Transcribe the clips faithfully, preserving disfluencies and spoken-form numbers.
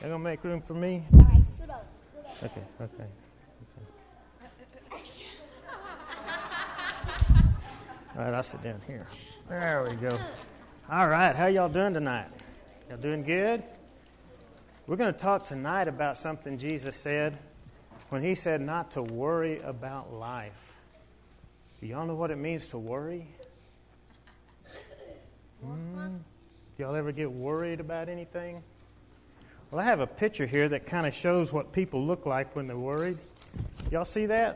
They're going to make room for me? All right, scoot up. Scoot up. Okay, okay. okay. All right, I'll sit down here. There we go. All right, how y'all doing tonight? Y'all doing good? We're going to talk tonight about something Jesus said when he said not to worry about life. Do y'all know what it means to worry? Mm. Do y'all ever get worried about anything? Well, I have a picture here that kind of shows what people look like when they're worried. Y'all see that?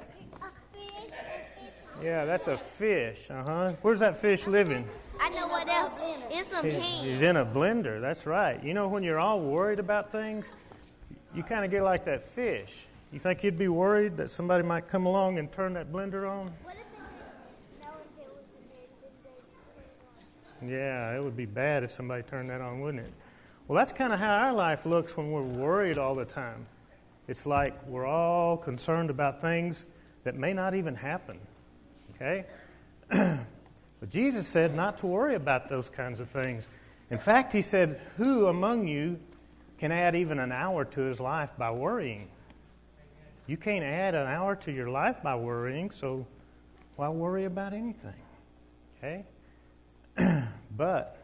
Yeah, that's a fish. Uh-huh. Where's that fish living? I know what else. It's some peas. He's in a blender. That's right. You know, when you're all worried about things, you kind of get like that fish. You think you'd be worried that somebody might come along and turn that blender on? Yeah, it would be bad if somebody turned that on, wouldn't it? Well, that's kind of how our life looks when we're worried all the time. It's like we're all concerned about things that may not even happen. Okay? But Jesus said not to worry about those kinds of things. In fact, he said, who among you can add even an hour to his life by worrying? You can't add an hour to your life by worrying, so why worry about anything? Okay? But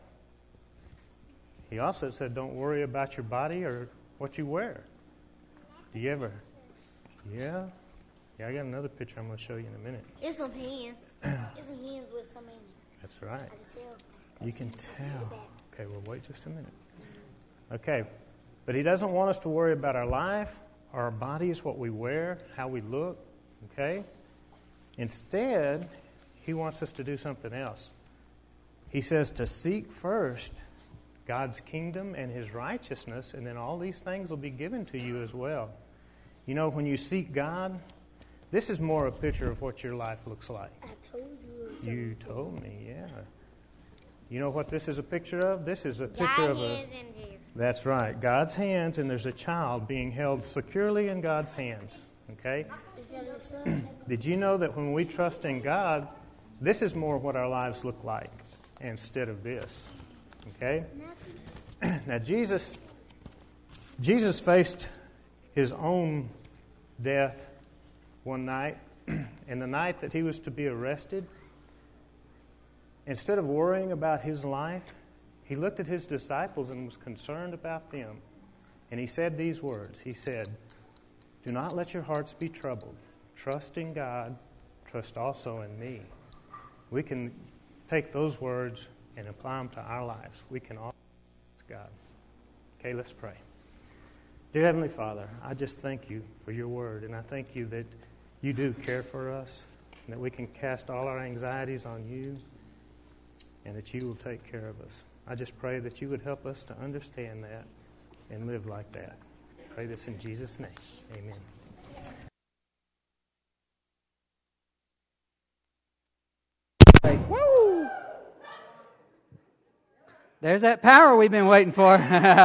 he also said don't worry about your body or what you wear. Do you ever? Yeah? Yeah, I got another picture I'm going to show you in a minute. It's some hands. It's some hands with some in it. That's right. I can tell. You can tell. Okay, well, wait just a minute. Okay, but he doesn't want us to worry about our life, our bodies, what we wear, how we look, okay? Instead, he wants us to do something else. He says to seek first God's kingdom and his righteousness, and then all these things will be given to you as well. You know, when you seek God, this is more a picture of what your life looks like. I told you. You told me, yeah. You know what this is a picture of? This is a picture God of a... hands in there. That's right. God's hands, and there's a child being held securely in God's hands. Okay? Is that a son? Did you know that when we trust in God, this is more what our lives look like instead of this? Okay? Now, Jesus, Jesus faced his own death one night, and the night that he was to be arrested, instead of worrying about his life, he looked at his disciples and was concerned about them. And he said these words. He said, do not let your hearts be troubled. Trust in God. Trust also in me. We can take those words and apply them to our lives. We can all trust God. Okay, let's pray. Dear Heavenly Father, I just thank you for your word, and I thank you that you do care for us, and that we can cast all our anxieties on you, and that you will take care of us. I just pray that you would help us to understand that and live like that. I pray this in Jesus' name. Amen. Like, woo! There's that power we've been waiting for.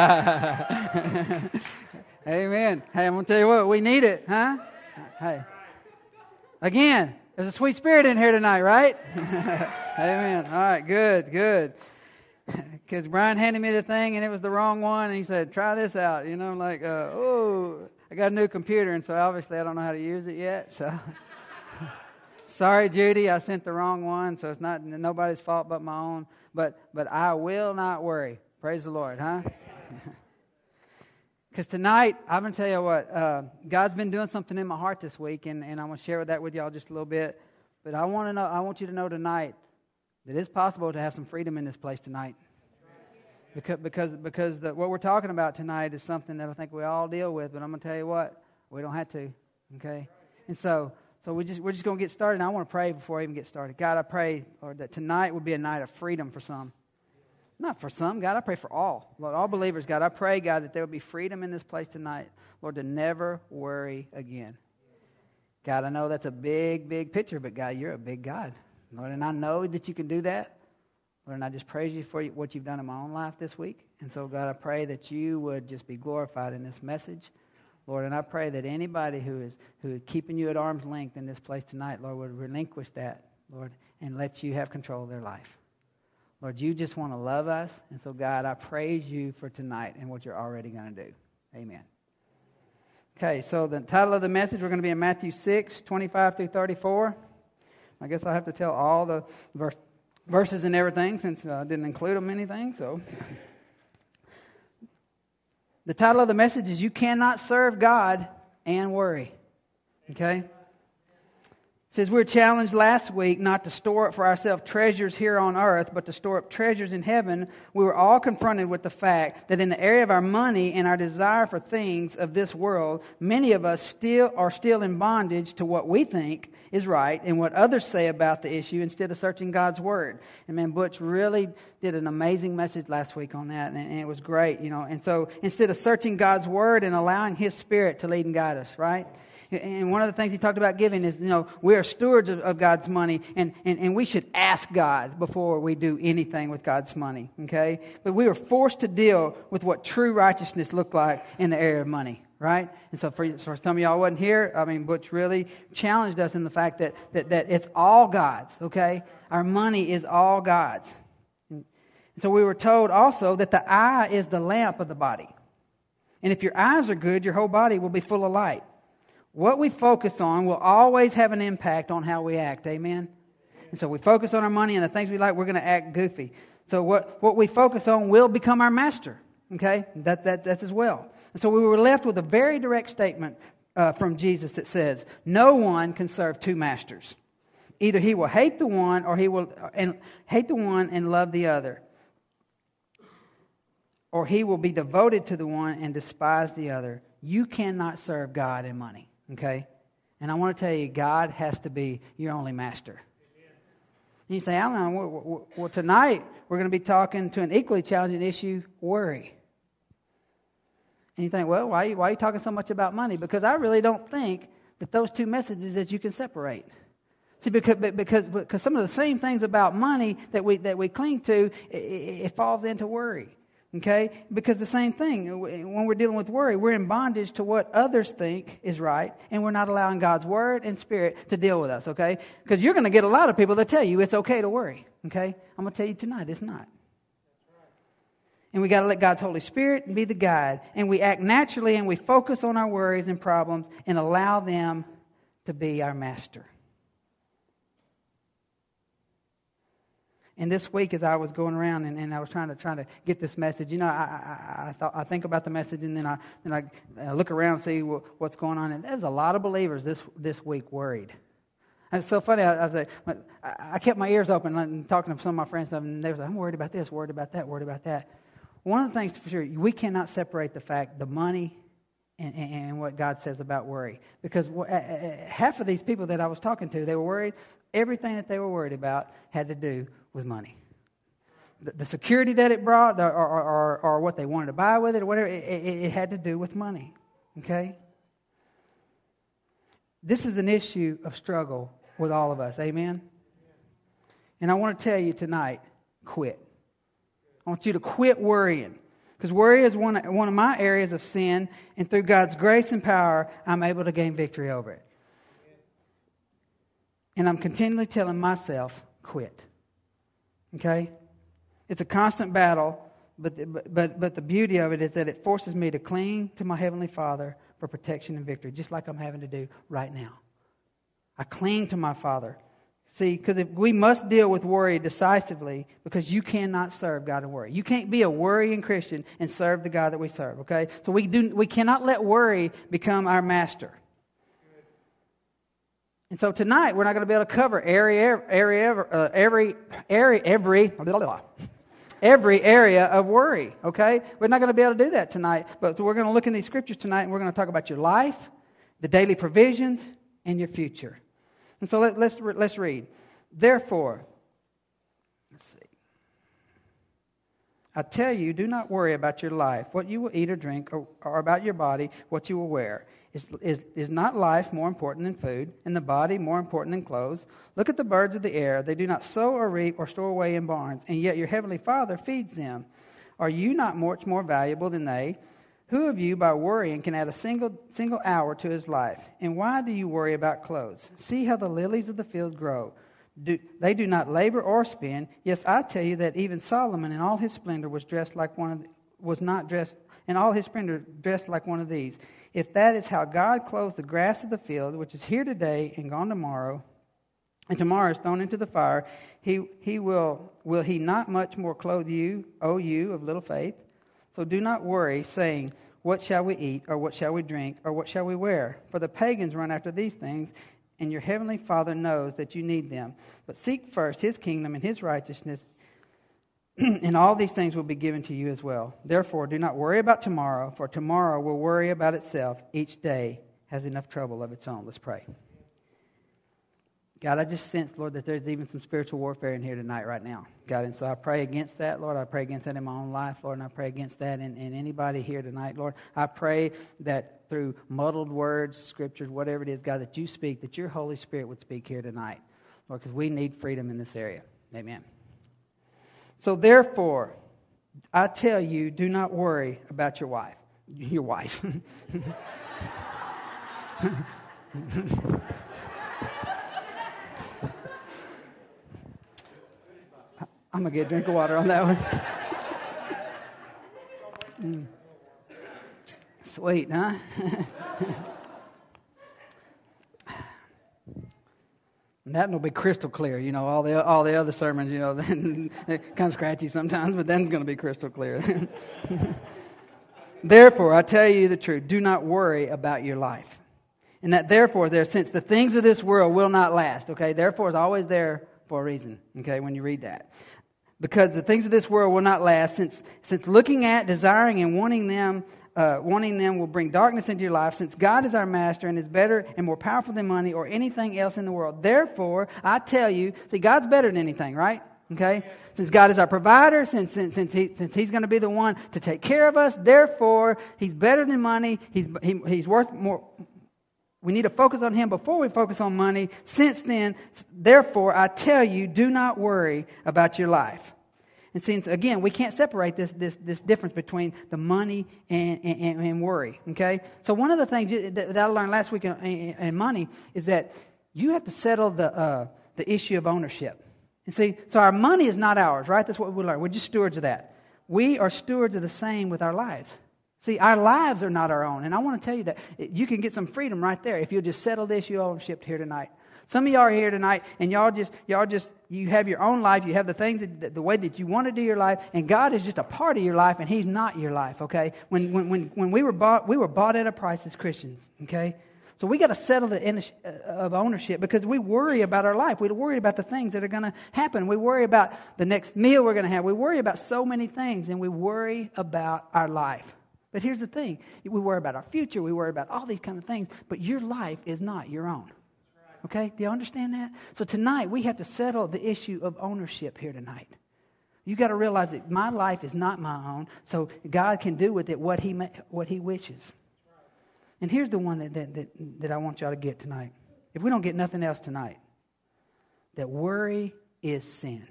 Amen. Hey, I'm going to tell you what, we need it, huh? Hey. Again, there's a sweet spirit in here tonight, right? Amen. All right, good, good. Because Brian handed me the thing, and it was the wrong one, and he said, try this out. You know, like, uh, oh, I got a new computer, and so obviously I don't know how to use it yet. So, sorry, Judy, I sent the wrong one, so it's not nobody's fault but my own. But but I will not worry. Praise the Lord, huh? Because tonight, I'm going to tell you what, uh, God's been doing something in my heart this week, and, and I'm going to share that with y'all just a little bit. But I want to know, I want you to know tonight that it's possible to have some freedom in this place tonight. Because because because the, what we're talking about tonight is something that I think we all deal with. But I'm going to tell you what, we don't have to. Okay, and so so we just we're just going to get started. And I want to pray before I even get started. God, I pray, Lord, that tonight would be a night of freedom for some. Not for some, God, I pray for all. Lord, all believers, God, I pray, God, that there will be freedom in this place tonight. Lord, to never worry again. God, I know that's a big, big picture, but God, you're a big God. Lord, and I know that you can do that. Lord, and I just praise you for what you've done in my own life this week. And so, God, I pray that you would just be glorified in this message. Lord, and I pray that anybody who is who is keeping you at arm's length in this place tonight, Lord, would relinquish that, Lord, and let you have control of their life. Lord, you just want to love us. And so, God, I praise you for tonight and what you're already going to do. Amen. Okay, so the title of the message, we're going to be in Matthew six, twenty-five through thirty-four. I guess I'll have to tell all the verse, verses and everything since I didn't include them in anything. So, the title of the message is You Cannot Serve God and Worry. Okay? It says we're challenged last week not to store up for ourselves treasures here on earth, but to store up treasures in heaven. We were all confronted with the fact that in the area of our money and our desire for things of this world, many of us still are still in bondage to what we think is right and what others say about the issue instead of searching God's Word. And man, Butch really did an amazing message last week on that, and, and it was great, you know. And so instead of searching God's Word and allowing His Spirit to lead and guide us, right? And one of the things he talked about giving is, you know, we are stewards of, of God's money, and, and, and we should ask God before we do anything with God's money, okay? But we were forced to deal with what true righteousness looked like in the area of money, right? And so for, for some of y'all wasn't here, I mean, Butch really challenged us in the fact that, that, that it's all God's, okay? Our money is all God's. And so we were told also that the eye is the lamp of the body. And if your eyes are good, your whole body will be full of light. What we focus on will always have an impact on how we act. Amen? And so we focus on our money and the things we like, we're going to act goofy. So what, what we focus on will become our master. Okay? That, that, that's as well. And so we were left with a very direct statement uh, from Jesus that says, no one can serve two masters. Either he will hate the one or he will and hate the one and love the other. Or he will be devoted to the one and despise the other. You cannot serve God and money. Okay? And I want to tell you, God has to be your only master. Amen. And you say, Alan, well, well, tonight we're going to be talking to an equally challenging issue, worry. And you think, well, why are you, why are you talking so much about money? Because I really don't think that those two messages that you can separate. See, because, because, because some of the same things about money that we, that we cling to, it, it falls into worry. Okay? Because the same thing, when we're dealing with worry, we're in bondage to what others think is right, and we're not allowing God's Word and Spirit to deal with us, okay? Because you're going to get a lot of people that tell you it's okay to worry, okay? I'm going to tell you tonight, it's not. And we got to let God's Holy Spirit be the guide, and we act naturally, and we focus on our worries and problems, and allow them to be our master. And this week, as I was going around and, and I was trying to trying to get this message, you know, I I, I, thought, I think about the message, and then I then I, I look around and see what, what's going on. And there's a lot of believers this this week worried. And it's so funny. I, I was like, I kept my ears open and talking to some of my friends, and they were like, "I'm worried about this, worried about that, worried about that." One of the things for sure, we cannot separate the fact, the money, and, and, and what God says about worry, because half of these people that I was talking to, they were worried. Everything that they were worried about had to do with money. The, the security that it brought, or, or, or, or what they wanted to buy with it, or whatever, it, it, it had to do with money. Okay? This is an issue of struggle with all of us. Amen? And I want to tell you tonight, quit. I want you to quit worrying. Because worry is one, one of my areas of sin, and through God's grace and power, I'm able to gain victory over it. And I'm continually telling myself, quit. Okay? It's a constant battle, but, but, but the beauty of it is that it forces me to cling to my Heavenly Father for protection and victory, just like I'm having to do right now. I cling to my Father. See, because we must deal with worry decisively, because you cannot serve God and worry. You can't be a worrying Christian and serve the God that we serve, okay? So we do we cannot let worry become our master. And so tonight we're not going to be able to cover every area, uh, every area, every blah, blah, blah, every area of worry. Okay, we're not going to be able to do that tonight. But we're going to look in these scriptures tonight, and we're going to talk about your life, the daily provisions, and your future. And so let, let's let's read. Therefore, let's see. I tell you, do not worry about your life, what you will eat or drink, or, or about your body, what you will wear. Is, is, is not life more important than food, and the body more important than clothes? Look at the birds of the air. They do not sow or reap or store away in barns, and yet your heavenly Father feeds them. Are you not much more valuable than they? Who of you, by worrying, can add a single single hour to his life? And why do you worry about clothes? See how the lilies of the field grow. Do, they do not labor or spin. Yes, I tell you that even Solomon in all his splendor was dressed like one of the, was not dressed in all his splendor, dressed like one of these. If that is how God clothes the grass of the field, which is here today and gone tomorrow, and tomorrow is thrown into the fire, he, he will, will he not much more clothe you, O you of little faith? So do not worry, saying, what shall we eat, or what shall we drink, or what shall we wear? For the pagans run after these things, and your heavenly Father knows that you need them. But seek first his kingdom and his righteousness, and all these things will be given to you as well. Therefore, do not worry about tomorrow, for tomorrow will worry about itself. Each day has enough trouble of its own. Let's pray. God, I just sense, Lord, that there's even some spiritual warfare in here tonight right now. God, and so I pray against that, Lord. I pray against that in my own life, Lord, and I pray against that in, in anybody here tonight, Lord. I pray that through muddled words, scriptures, whatever it is, God, that you speak, that your Holy Spirit would speak here tonight, Lord, because we need freedom in this area. Amen. So therefore, I tell you, do not worry about your wife. Your wife. I'm going to get a drink of water on that one. mm. Sweet, huh? And that will be crystal clear. You know, all the all the other sermons, you know, they're kind of scratchy sometimes, but then it's going to be crystal clear. Therefore, I tell you the truth, do not worry about your life. And that therefore, there, since the things of this world will not last, okay, therefore is always there for a reason, okay, when you read that. Because the things of this world will not last, since since looking at, desiring, and wanting them, uh, wanting them will bring darkness into your life, since God is our master and is better and more powerful than money or anything else in the world. Therefore, I tell you, see, God's better than anything, right? Okay? Since God is our provider, since since since, he, since He's going to be the one to take care of us, therefore, He's better than money. He's he, He's worth more. We need to focus on Him before we focus on money. Since then, therefore, I tell you, do not worry about your life. And since, again, we can't separate this this, this difference between the money and, and, and worry, okay? So one of the things that I learned last week in, in money is that you have to settle the uh, the issue of ownership. And see, so our money is not ours, right? That's what we learn. We're just stewards of that. We are stewards of the same with our lives. See, our lives are not our own. And I want to tell you that you can get some freedom right there if you'll just settle the issue of ownership here tonight. Some of y'all are here tonight and y'all just, y'all just, you have your own life. You have the things, that, the way that you want to do your life. And God is just a part of your life and He's not your life, okay? When when when, when we were bought, we were bought at a price as Christians, okay? So we got to settle the issue of ownership because we worry about our life. We worry about the things that are going to happen. We worry about the next meal we're going to have. We worry about so many things and we worry about our life. But here's the thing. We worry about our future. We worry about all these kind of things. But your life is not your own. Okay? Do you understand that? So tonight, we have to settle the issue of ownership here tonight. You got to realize that my life is not my own. So God can do with it what He what He wishes. And here's the one that, that, that, that I want y'all to get tonight. If we don't get nothing else tonight, that worry is sin.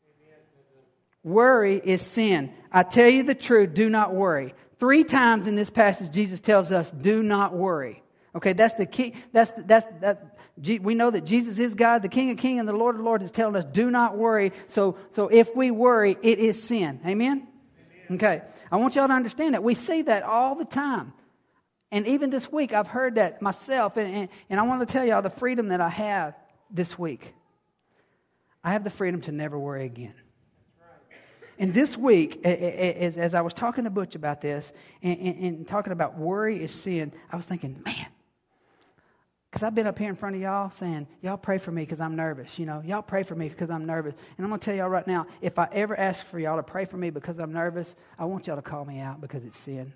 Worry is sin. I tell you the truth, do not worry. Three times in this passage, Jesus tells us, do not worry. Okay, that's the key. That's, that's, that's, we know that Jesus is God, the King of Kings, and the Lord of Lords is telling us, do not worry. So, so if we worry, it is sin. Amen? Amen? Okay, I want y'all to understand that. We see that all the time. And even this week, I've heard that myself. And, and, and I want to tell y'all the freedom that I have this week. I have the freedom to never worry again. And this week, as, as I was talking to Butch about this and, and, and talking about worry is sin, I was thinking, man, because I've been up here in front of y'all saying, y'all pray for me because I'm nervous. You know, y'all pray for me because I'm nervous. And I'm going to tell y'all right now, if I ever ask for y'all to pray for me because I'm nervous, I want y'all to call me out because it's sin.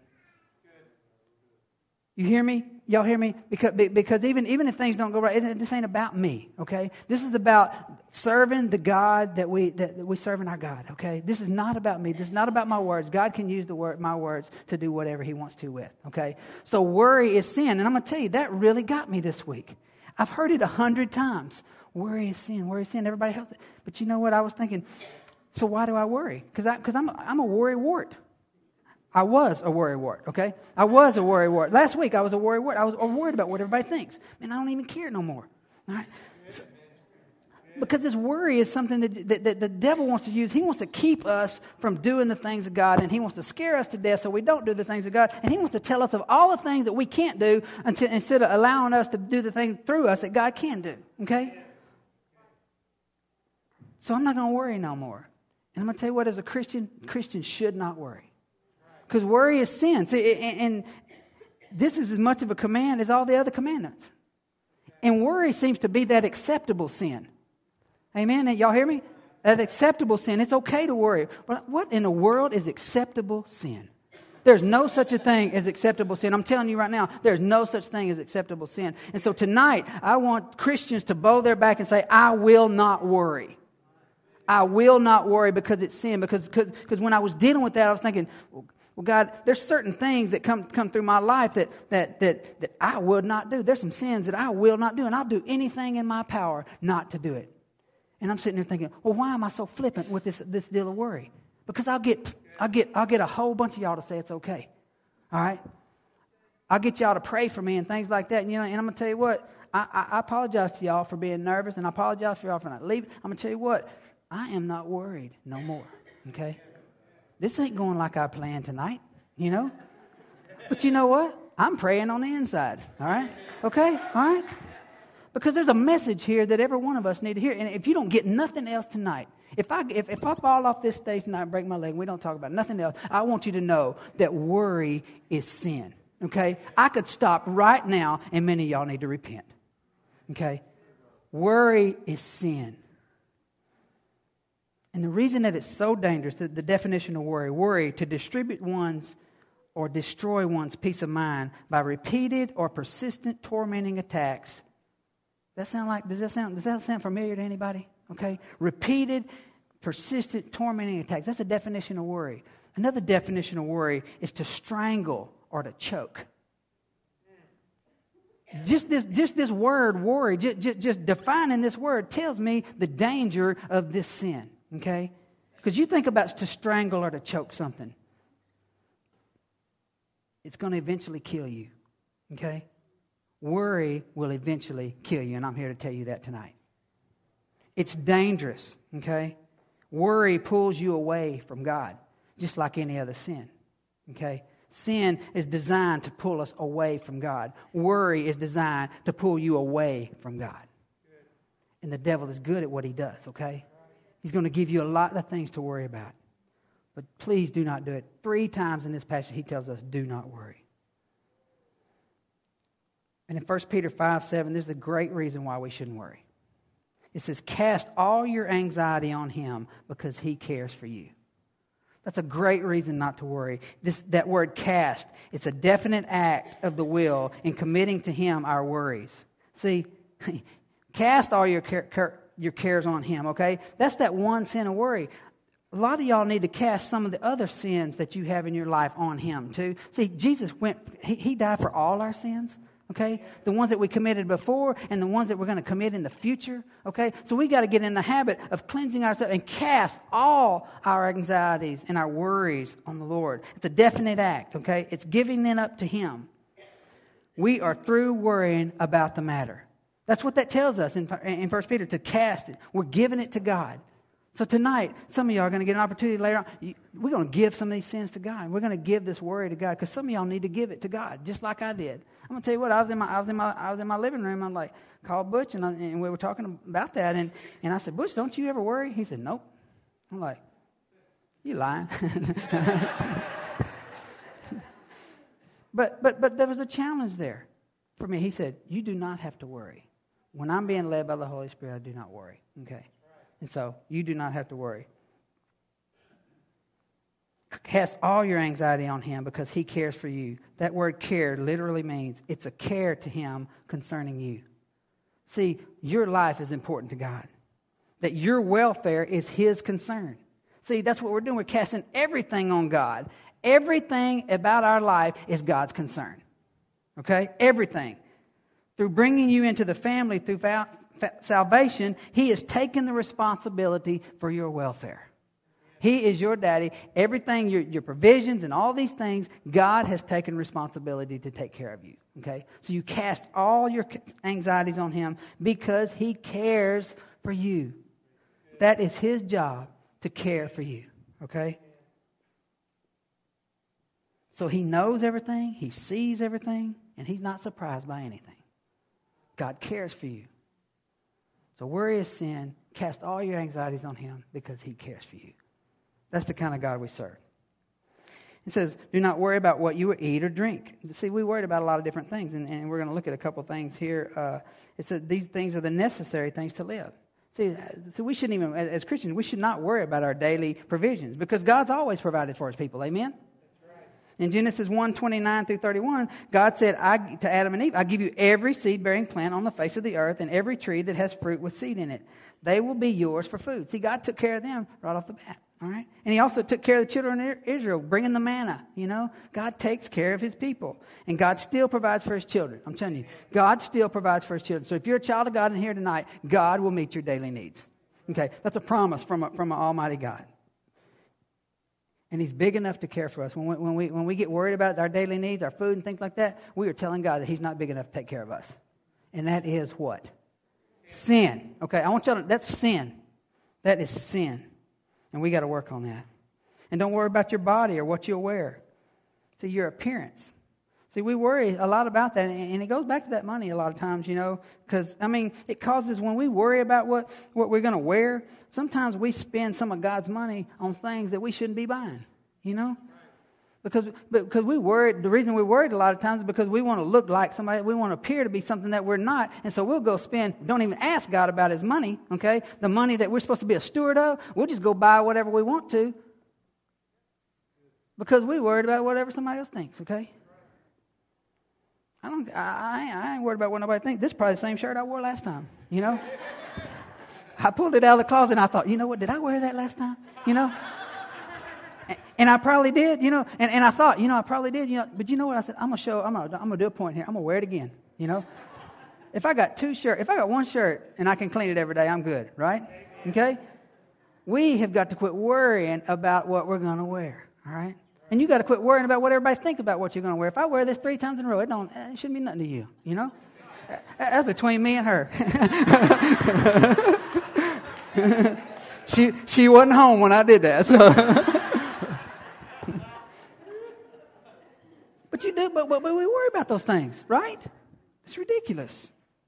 You hear me? Y'all hear me? Because because even, even if things don't go right, this ain't about me, okay? This is about serving the God that we that we serve in our God, okay? This is not about me. This is not about my words. God can use the word my words to do whatever He wants to with, okay? So worry is sin. And I'm going to tell you, that really got me this week. I've heard it a hundred times. Worry is sin. Worry is sin. Everybody else. But you know what? I was thinking, so why do I worry? Because I, because I'm, I'm a worry wart. I was a worry wart, okay? I was a worry wart. Last week, I was a worry wart. I was worried about what everybody thinks. Man, I don't even care no more, all right? So, Because this worry is something that, that, that the devil wants to use. He wants to keep us from doing the things of God, and he wants to scare us to death so we don't do the things of God. And he wants to tell us of all the things that we can't do until, instead of allowing us to do the things through us that God can do. Okay? So I'm not going to worry no more. And I'm going to tell you what, as a Christian, Christians should not worry. Because worry is sin. See, and, and this is as much of a command as all the other commandments. And worry seems to be that acceptable sin. Amen? And y'all hear me? That acceptable sin. It's okay to worry. But what in the world is acceptable sin? There's no such a thing as acceptable sin. I'm telling you right now, there's no such thing as acceptable sin. And so tonight, I want Christians to bow their back and say, I will not worry. I will not worry because it's sin. Because because when I was dealing with that, I was thinking, well, God, there's certain things that come come through my life that, that, that, that I would not do. There's some sins that I will not do. And I'll do anything in my power not to do it. And I'm sitting there thinking, well, why am I so flippant with this this deal of worry? Because I'll get I'll get I'll get a whole bunch of y'all to say it's okay. All right? I'll get y'all to pray for me and things like that. And you know, and I'm gonna tell you what, I, I, I apologize to y'all for being nervous, and I apologize for y'all for not leaving. I'm gonna tell you what, I am not worried no more. Okay? This ain't going like I planned tonight, you know? But you know what? I'm praying on the inside. All right? Okay? All right? Because there's a message here that every one of us need to hear. And if you don't get nothing else tonight, if I if, if I fall off this stage tonight and break my leg and we don't talk about nothing else, I want you to know that worry is sin. Okay? I could stop right now and many of y'all need to repent. Okay? Worry is sin. And the reason that it's so dangerous, the, the definition of worry, worry to distribute one's or destroy one's peace of mind by repeated or persistent tormenting attacks. That sound like, does that sound, does that sound familiar to anybody? Okay? Repeated, persistent, tormenting attacks. That's the definition of worry. Another definition of worry is to strangle or to choke. Just this, just this word, worry, just, just, just defining this word tells me the danger of this sin. Okay? Because you think about to strangle or to choke something. It's going to eventually kill you. Okay? Worry will eventually kill you, and I'm here to tell you that tonight. It's dangerous, okay? Worry pulls you away from God, just like any other sin, okay? Sin is designed to pull us away from God. Worry is designed to pull you away from God. And the devil is good at what he does, okay? He's going to give you a lot of things to worry about. But please do not do it. Three times in this passage he tells us, do not worry. And in First Peter five seven, there's a great reason why we shouldn't worry. It says, cast all your anxiety on him because he cares for you. That's a great reason not to worry. This, that word cast, it's a definite act of the will in committing to him our worries. See, cast all your, care, your cares on him, okay? That's that one sin of worry. A lot of y'all need to cast some of the other sins that you have in your life on him too. See, Jesus went, he, he died for all our sins. Okay? The ones that we committed before and the ones that we're going to commit in the future. Okay? So we got to get in the habit of cleansing ourselves and cast all our anxieties and our worries on the Lord. It's a definite act. Okay? It's giving it up to him. We are through worrying about the matter. That's what that tells us in, in First Peter, to cast it. We're giving it to God. So tonight, some of y'all are going to get an opportunity later on. You, we're going to give some of these sins to God. We're going to give this worry to God because some of y'all need to give it to God, just like I did. I'm going to tell you what. I was in my I was in my I was in my living room. I'm like, called Butch, and, I, and we were talking about that. And, and I said, Butch, don't you ever worry? He said, nope. I'm like, you lying? but but but there was a challenge there for me. He said, you do not have to worry. When I'm being led by the Holy Spirit, I do not worry. Okay. And so, you do not have to worry. Cast all your anxiety on him because he cares for you. That word care literally means it's a care to him concerning you. See, your life is important to God. That your welfare is his concern. See, that's what we're doing. We're casting everything on God. Everything about our life is God's concern. Okay? Everything. Through bringing you into the family, through salvation, he has taken the responsibility for your welfare. He is your daddy. Everything, your, your provisions and all these things, God has taken responsibility to take care of you. Okay? So you cast all your anxieties on him because he cares for you. That is his job, to care for you. Okay? So he knows everything, he sees everything, and he's not surprised by anything. God cares for you. So worry is sin. Cast all your anxieties on him because he cares for you. That's the kind of God we serve. It says, do not worry about what you will eat or drink. See, we worried about a lot of different things, and, and we're going to look at a couple things here. Uh, it says these things are the necessary things to live. See, so we shouldn't even, as, as Christians, we should not worry about our daily provisions because God's always provided for his people. Amen? In Genesis one, twenty-nine through thirty-one, God said I, to Adam and Eve, I give you every seed-bearing plant on the face of the earth and every tree that has fruit with seed in it. They will be yours for food. See, God took care of them right off the bat. All right? And he also took care of the children of Israel, bringing the manna. You know, God takes care of his people. And God still provides for his children. I'm telling you, God still provides for his children. So if you're a child of God in here tonight, God will meet your daily needs. Okay? That's a promise from, a, from an almighty God. And he's big enough to care for us. When we, when, we, when we get worried about our daily needs, our food and things like that, we are telling God that he's not big enough to take care of us. And that is what? Sin. Okay, I want y'all to, that's sin. That is sin. And we got to work on that. And don't worry about your body or what you'll wear. See, your appearance. See, we worry a lot about that. And it goes back to that money a lot of times, you know. Because, I mean, it causes, when we worry about what, what we're going to wear, sometimes we spend some of God's money on things that we shouldn't be buying, you know. Because because we worried, the reason we're worried a lot of times is because we want to look like somebody, we want to appear to be something that we're not. And so we'll go spend, don't even ask God about his money, okay? The money that we're supposed to be a steward of, we'll just go buy whatever we want to. Because we're worried about whatever somebody else thinks, okay? I don't, I, I ain't worried about what nobody thinks. This is probably the same shirt I wore last time, you know? I pulled it out of the closet and I thought, you know what, did I wear that last time? You know? And I probably did, you know, and, and I thought, you know, I probably did, you know, but you know what I said? I'm going to show, I'm going to I'm gonna do a point here. I'm going to wear it again, you know. If I got two shirts, if I got one shirt and I can clean it every day, I'm good, right? Okay? We have got to quit worrying about what we're going to wear, all right? And you got to quit worrying about what everybody thinks about what you're going to wear. If I wear this three times in a row, it don't, it shouldn't be nothing to you, you know. That's between me and her. she she wasn't home when I did that, so. But you do, but, but, but we worry about those things, right? It's ridiculous.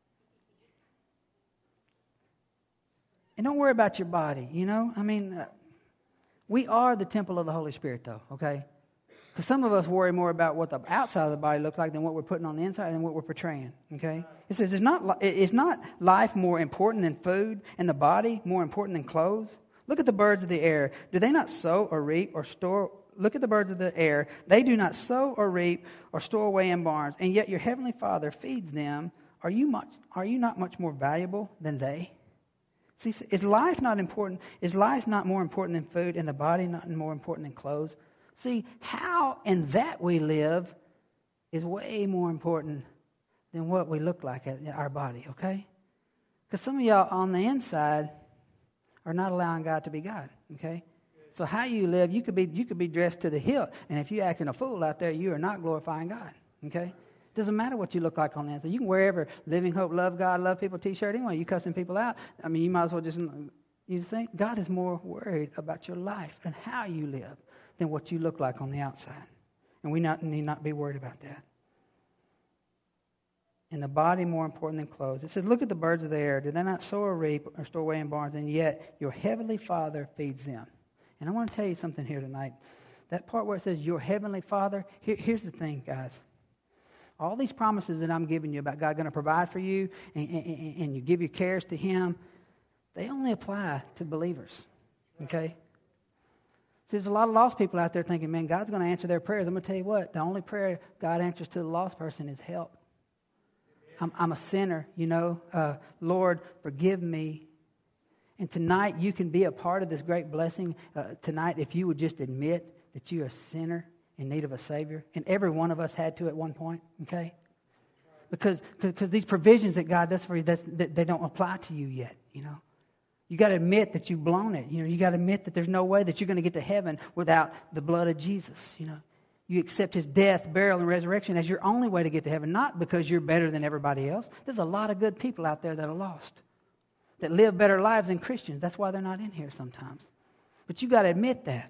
And don't worry about your body, you know? I mean, uh, we are the temple of the Holy Spirit, though, okay? Because some of us worry more about what the outside of the body looks like than what we're putting on the inside and what we're portraying, okay? It says, it's not, it's not life more important than food and the body more important than clothes? Look at the birds of the air. Do they not sow or reap or store? Look at the birds of the air. They do not sow or reap or store away in barns, and yet your heavenly Father feeds them. Are you much? Are you not much more valuable than they? See, is life not important? Is life not more important than food, and the body not more important than clothes? See, how in that we live is way more important than what we look like at our body. Okay? Because some of y'all on the inside are not allowing God to be God. Okay? So how you live, you could be you could be dressed to the hilt, and if you're acting a fool out there, you are not glorifying God. Okay, doesn't matter what you look like on the inside. You can wear every Living Hope, Love God, Love People T-shirt anyway. You cussing people out. I mean, you might as well just. You think God is more worried about your life and how you live than what you look like on the outside, and we not need not be worried about that. And the body more important than clothes. It says, "Look at the birds of the air. Do they not sow or reap or store away in barns, and yet your heavenly Father feeds them?" And I want to tell you something here tonight. That part where it says, your heavenly Father, here, here's the thing, guys. All these promises that I'm giving you about God going to provide for you and, and, and you give your cares to him, they only apply to believers, okay? So there's a lot of lost people out there thinking, man, God's going to answer their prayers. I'm going to tell you what, the only prayer God answers to the lost person is help. I'm, I'm a sinner, you know. Uh, Lord, forgive me. And tonight you can be a part of this great blessing uh, tonight if you would just admit that you're a sinner in need of a Savior. And every one of us had to at one point, okay? Because because these provisions that God does for you, that's, that they don't apply to you yet, you know? You got to admit that you've blown it. You know, you got to admit that there's no way that you're going to get to heaven without the blood of Jesus. You know, you accept his death, burial, and resurrection as your only way to get to heaven, not because you're better than everybody else. There's a lot of good people out there that are lost, that live better lives than Christians. That's why they're not in here sometimes. But you got to admit that.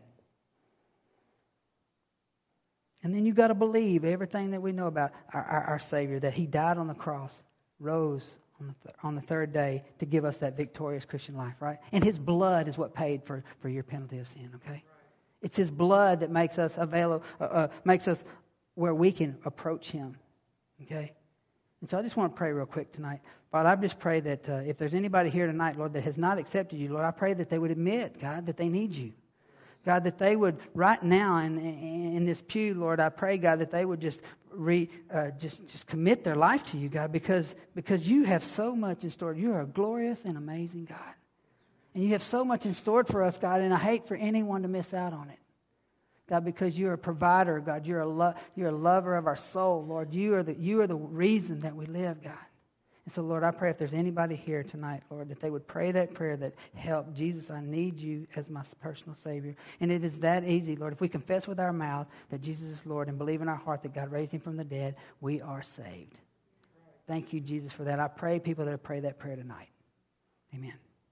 And then you got to believe everything that we know about our, our, our Savior, that he died on the cross, rose on the, th- on the third day to give us that victorious Christian life, right? And his blood is what paid for, for your penalty of sin, okay? Right. It's his blood that makes us available, uh, uh, makes us where we can approach him, okay? And so I just want to pray real quick tonight. Father, I just pray that uh, if there's anybody here tonight, Lord, that has not accepted you, Lord, I pray that they would admit, God, that they need you. God, that they would, right now in, in this pew, Lord, I pray, God, that they would just re, uh, just just commit their life to you, God, because, because you have so much in store. You are a glorious and amazing God. And you have so much in store for us, God, and I hate for anyone to miss out on it. God, because you're a provider, God, you're a, lo- you're a lover of our soul, Lord. You are, the, you are the reason that we live, God. And so, Lord, I pray if there's anybody here tonight, Lord, that they would pray that prayer that, help, Jesus, I need you as my personal Savior. And it is that easy, Lord. If we confess with our mouth that Jesus is Lord and believe in our heart that God raised him from the dead, we are saved. Thank you, Jesus, for that. I pray people that pray that prayer tonight. Amen.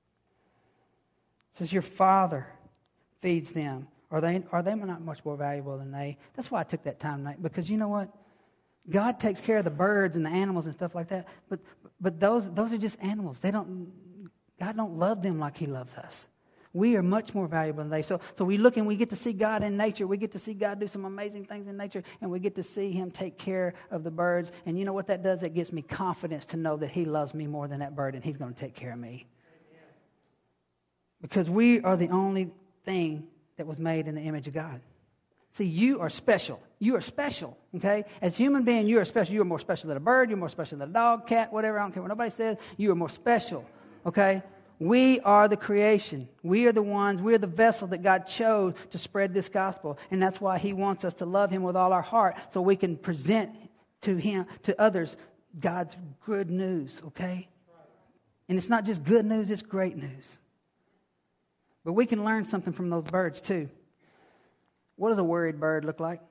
It says your Father feeds them. Are they, are they not much more valuable than they? That's why I took that time tonight, because you know what? God takes care of the birds and the animals and stuff like that, but but those those are just animals. They don't. God don't love them like he loves us. We are much more valuable than they. So so we look and we get to see God in nature. We get to see God do some amazing things in nature, and we get to see him take care of the birds. And you know what that does? It gives me confidence to know that he loves me more than that bird, and he's going to take care of me. Because we are the only thing that was made in the image of God. See, you are special. You are special, okay? As a human being, you are special. You are more special than a bird. You're more special than a dog, cat, whatever. I don't care what nobody says. You are more special, okay? We are the creation. We are the ones, we are the vessel that God chose to spread this gospel. And that's why he wants us to love him with all our heart so we can present to him, to others, God's good news, okay? And it's not just good news, it's great news. But we can learn something from those birds too. What does a worried bird look like?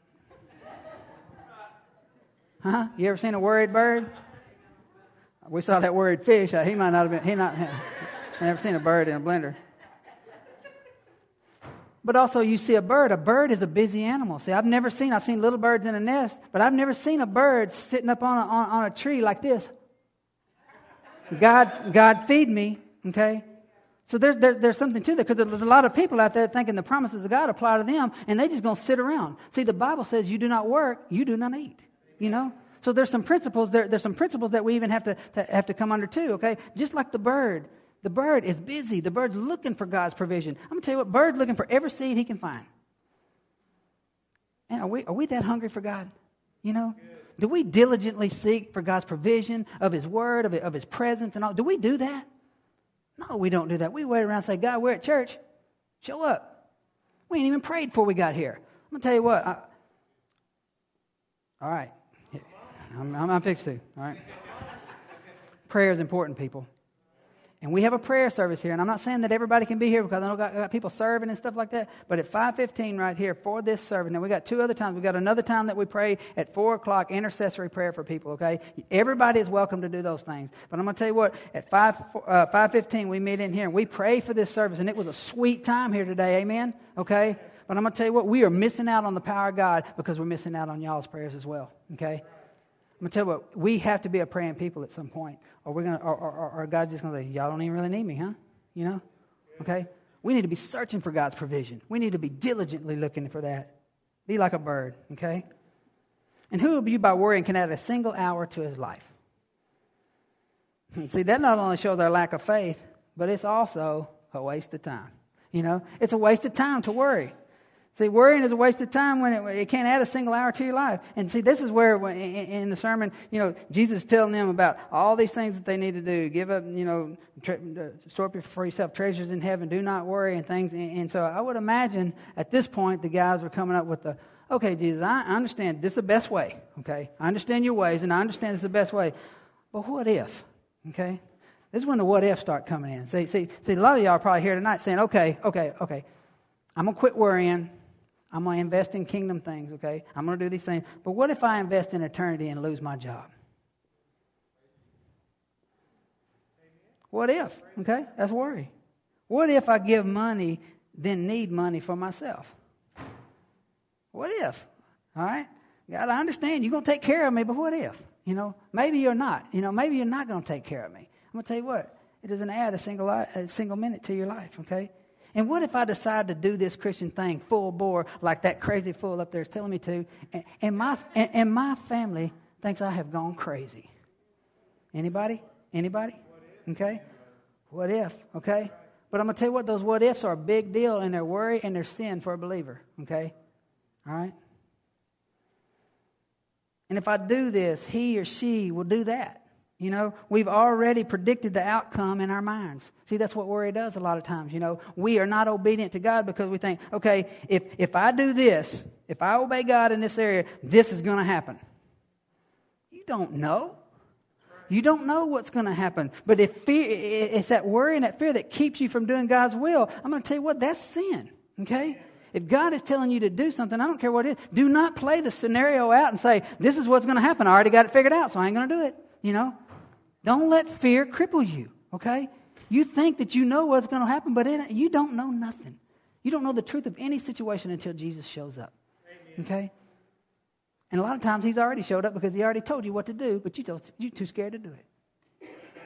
Huh? You ever seen a worried bird? We saw that worried fish. He might not have been. He not. I never seen a bird in a blender. But also, you see a bird. A bird is a busy animal. See, I've never seen. I've seen little birds in a nest, but I've never seen a bird sitting up on a, on, on a tree like this. God, God, feed me. Okay. So there's, there, there's something to that, because there's a lot of people out there thinking the promises of God apply to them, and they just going to sit around. See, the Bible says you do not work, you do not eat, you know? So there's some principles, there, there's some principles that we even have to, to have to come under too, okay? Just like the bird. The bird is busy. The bird's looking for God's provision. I'm going to tell you what, bird's looking for every seed he can find. And are we, are we that hungry for God? You know? Do we diligently seek for God's provision, of his word, of, of his presence and all? Do we do that? No, we don't do that. We wait around and say, God, we're at church. Show up. We ain't even prayed before we got here. I'm going to tell you what. I, all right. I'm, I'm, I'm fixed to. All right. Prayer is important, people. And we have a prayer service here. And I'm not saying that everybody can be here, because I know I got, I got people serving and stuff like that. But at five fifteen right here for this service. Now, we got two other times. We got another time that we pray at four o'clock, intercessory prayer for people, okay? Everybody is welcome to do those things. But I'm going to tell you what, at five, uh, five fifteen, we meet in here and we pray for this service. And it was a sweet time here today, amen? Okay? But I'm going to tell you what, we are missing out on the power of God because we're missing out on y'all's prayers as well, okay? I'm going to tell you what, we have to be a praying people at some point, or we're going to, or, or, or God's just going to say, y'all don't even really need me, huh? You know? Okay? We need to be searching for God's provision. We need to be diligently looking for that. Be like a bird, okay? And who of you by worrying can add a single hour to his life? See, that not only shows our lack of faith, but it's also a waste of time. You know? It's a waste of time to worry. See, worrying is a waste of time when it, it can't add a single hour to your life. And see, this is where in, in the sermon, you know, Jesus is telling them about all these things that they need to do. Give up, you know, tre- store up for yourself treasures in heaven. Do not worry and things. And, and so I would imagine at this point the guys were coming up with the, okay, Jesus, I understand this is the best way. Okay, I understand your ways and I understand this is the best way. But what if? Okay, This is when the what ifs start coming in. See, see, see, a lot of y'all are probably here tonight saying, okay, okay, okay, I'm going to quit worrying. I'm going to invest in kingdom things, okay? I'm going to do these things. But what if I invest in eternity and lose my job? What if? Okay, that's worry. What if I give money, then need money for myself? What if? All right? God, I understand you're going to take care of me, but what if? You know, maybe you're not. You know, maybe you're not going to take care of me. I'm going to tell you what. It doesn't add a single li- a single minute to your life, okay? And what if I decide to do this Christian thing full bore like that crazy fool up there is telling me to, and, and my and, and my family thinks I have gone crazy? Anybody? Anybody? Okay? What if? Okay? But I'm going to tell you what, those what ifs are a big deal, and they're worry and they're sin for a believer, okay? All right? And if I do this, he or she will do that. You know, we've already predicted the outcome in our minds. See, that's what worry does a lot of times. You know, we are not obedient to God because we think, okay, if, if I do this, if I obey God in this area, this is going to happen. You don't know. You don't know what's going to happen. But if fear, it's that worry and that fear that keeps you from doing God's will. I'm going to tell you what, that's sin. Okay? If God is telling you to do something, I don't care what it is. Do not play the scenario out and say, this is what's going to happen. I already got it figured out, so I ain't going to do it. You know? Don't let fear cripple you, okay? You think that you know what's going to happen, but it, you don't know nothing. You don't know the truth of any situation until Jesus shows up, Amen. Okay? And a lot of times he's already showed up because he already told you what to do, but you don't, you're too scared to do it.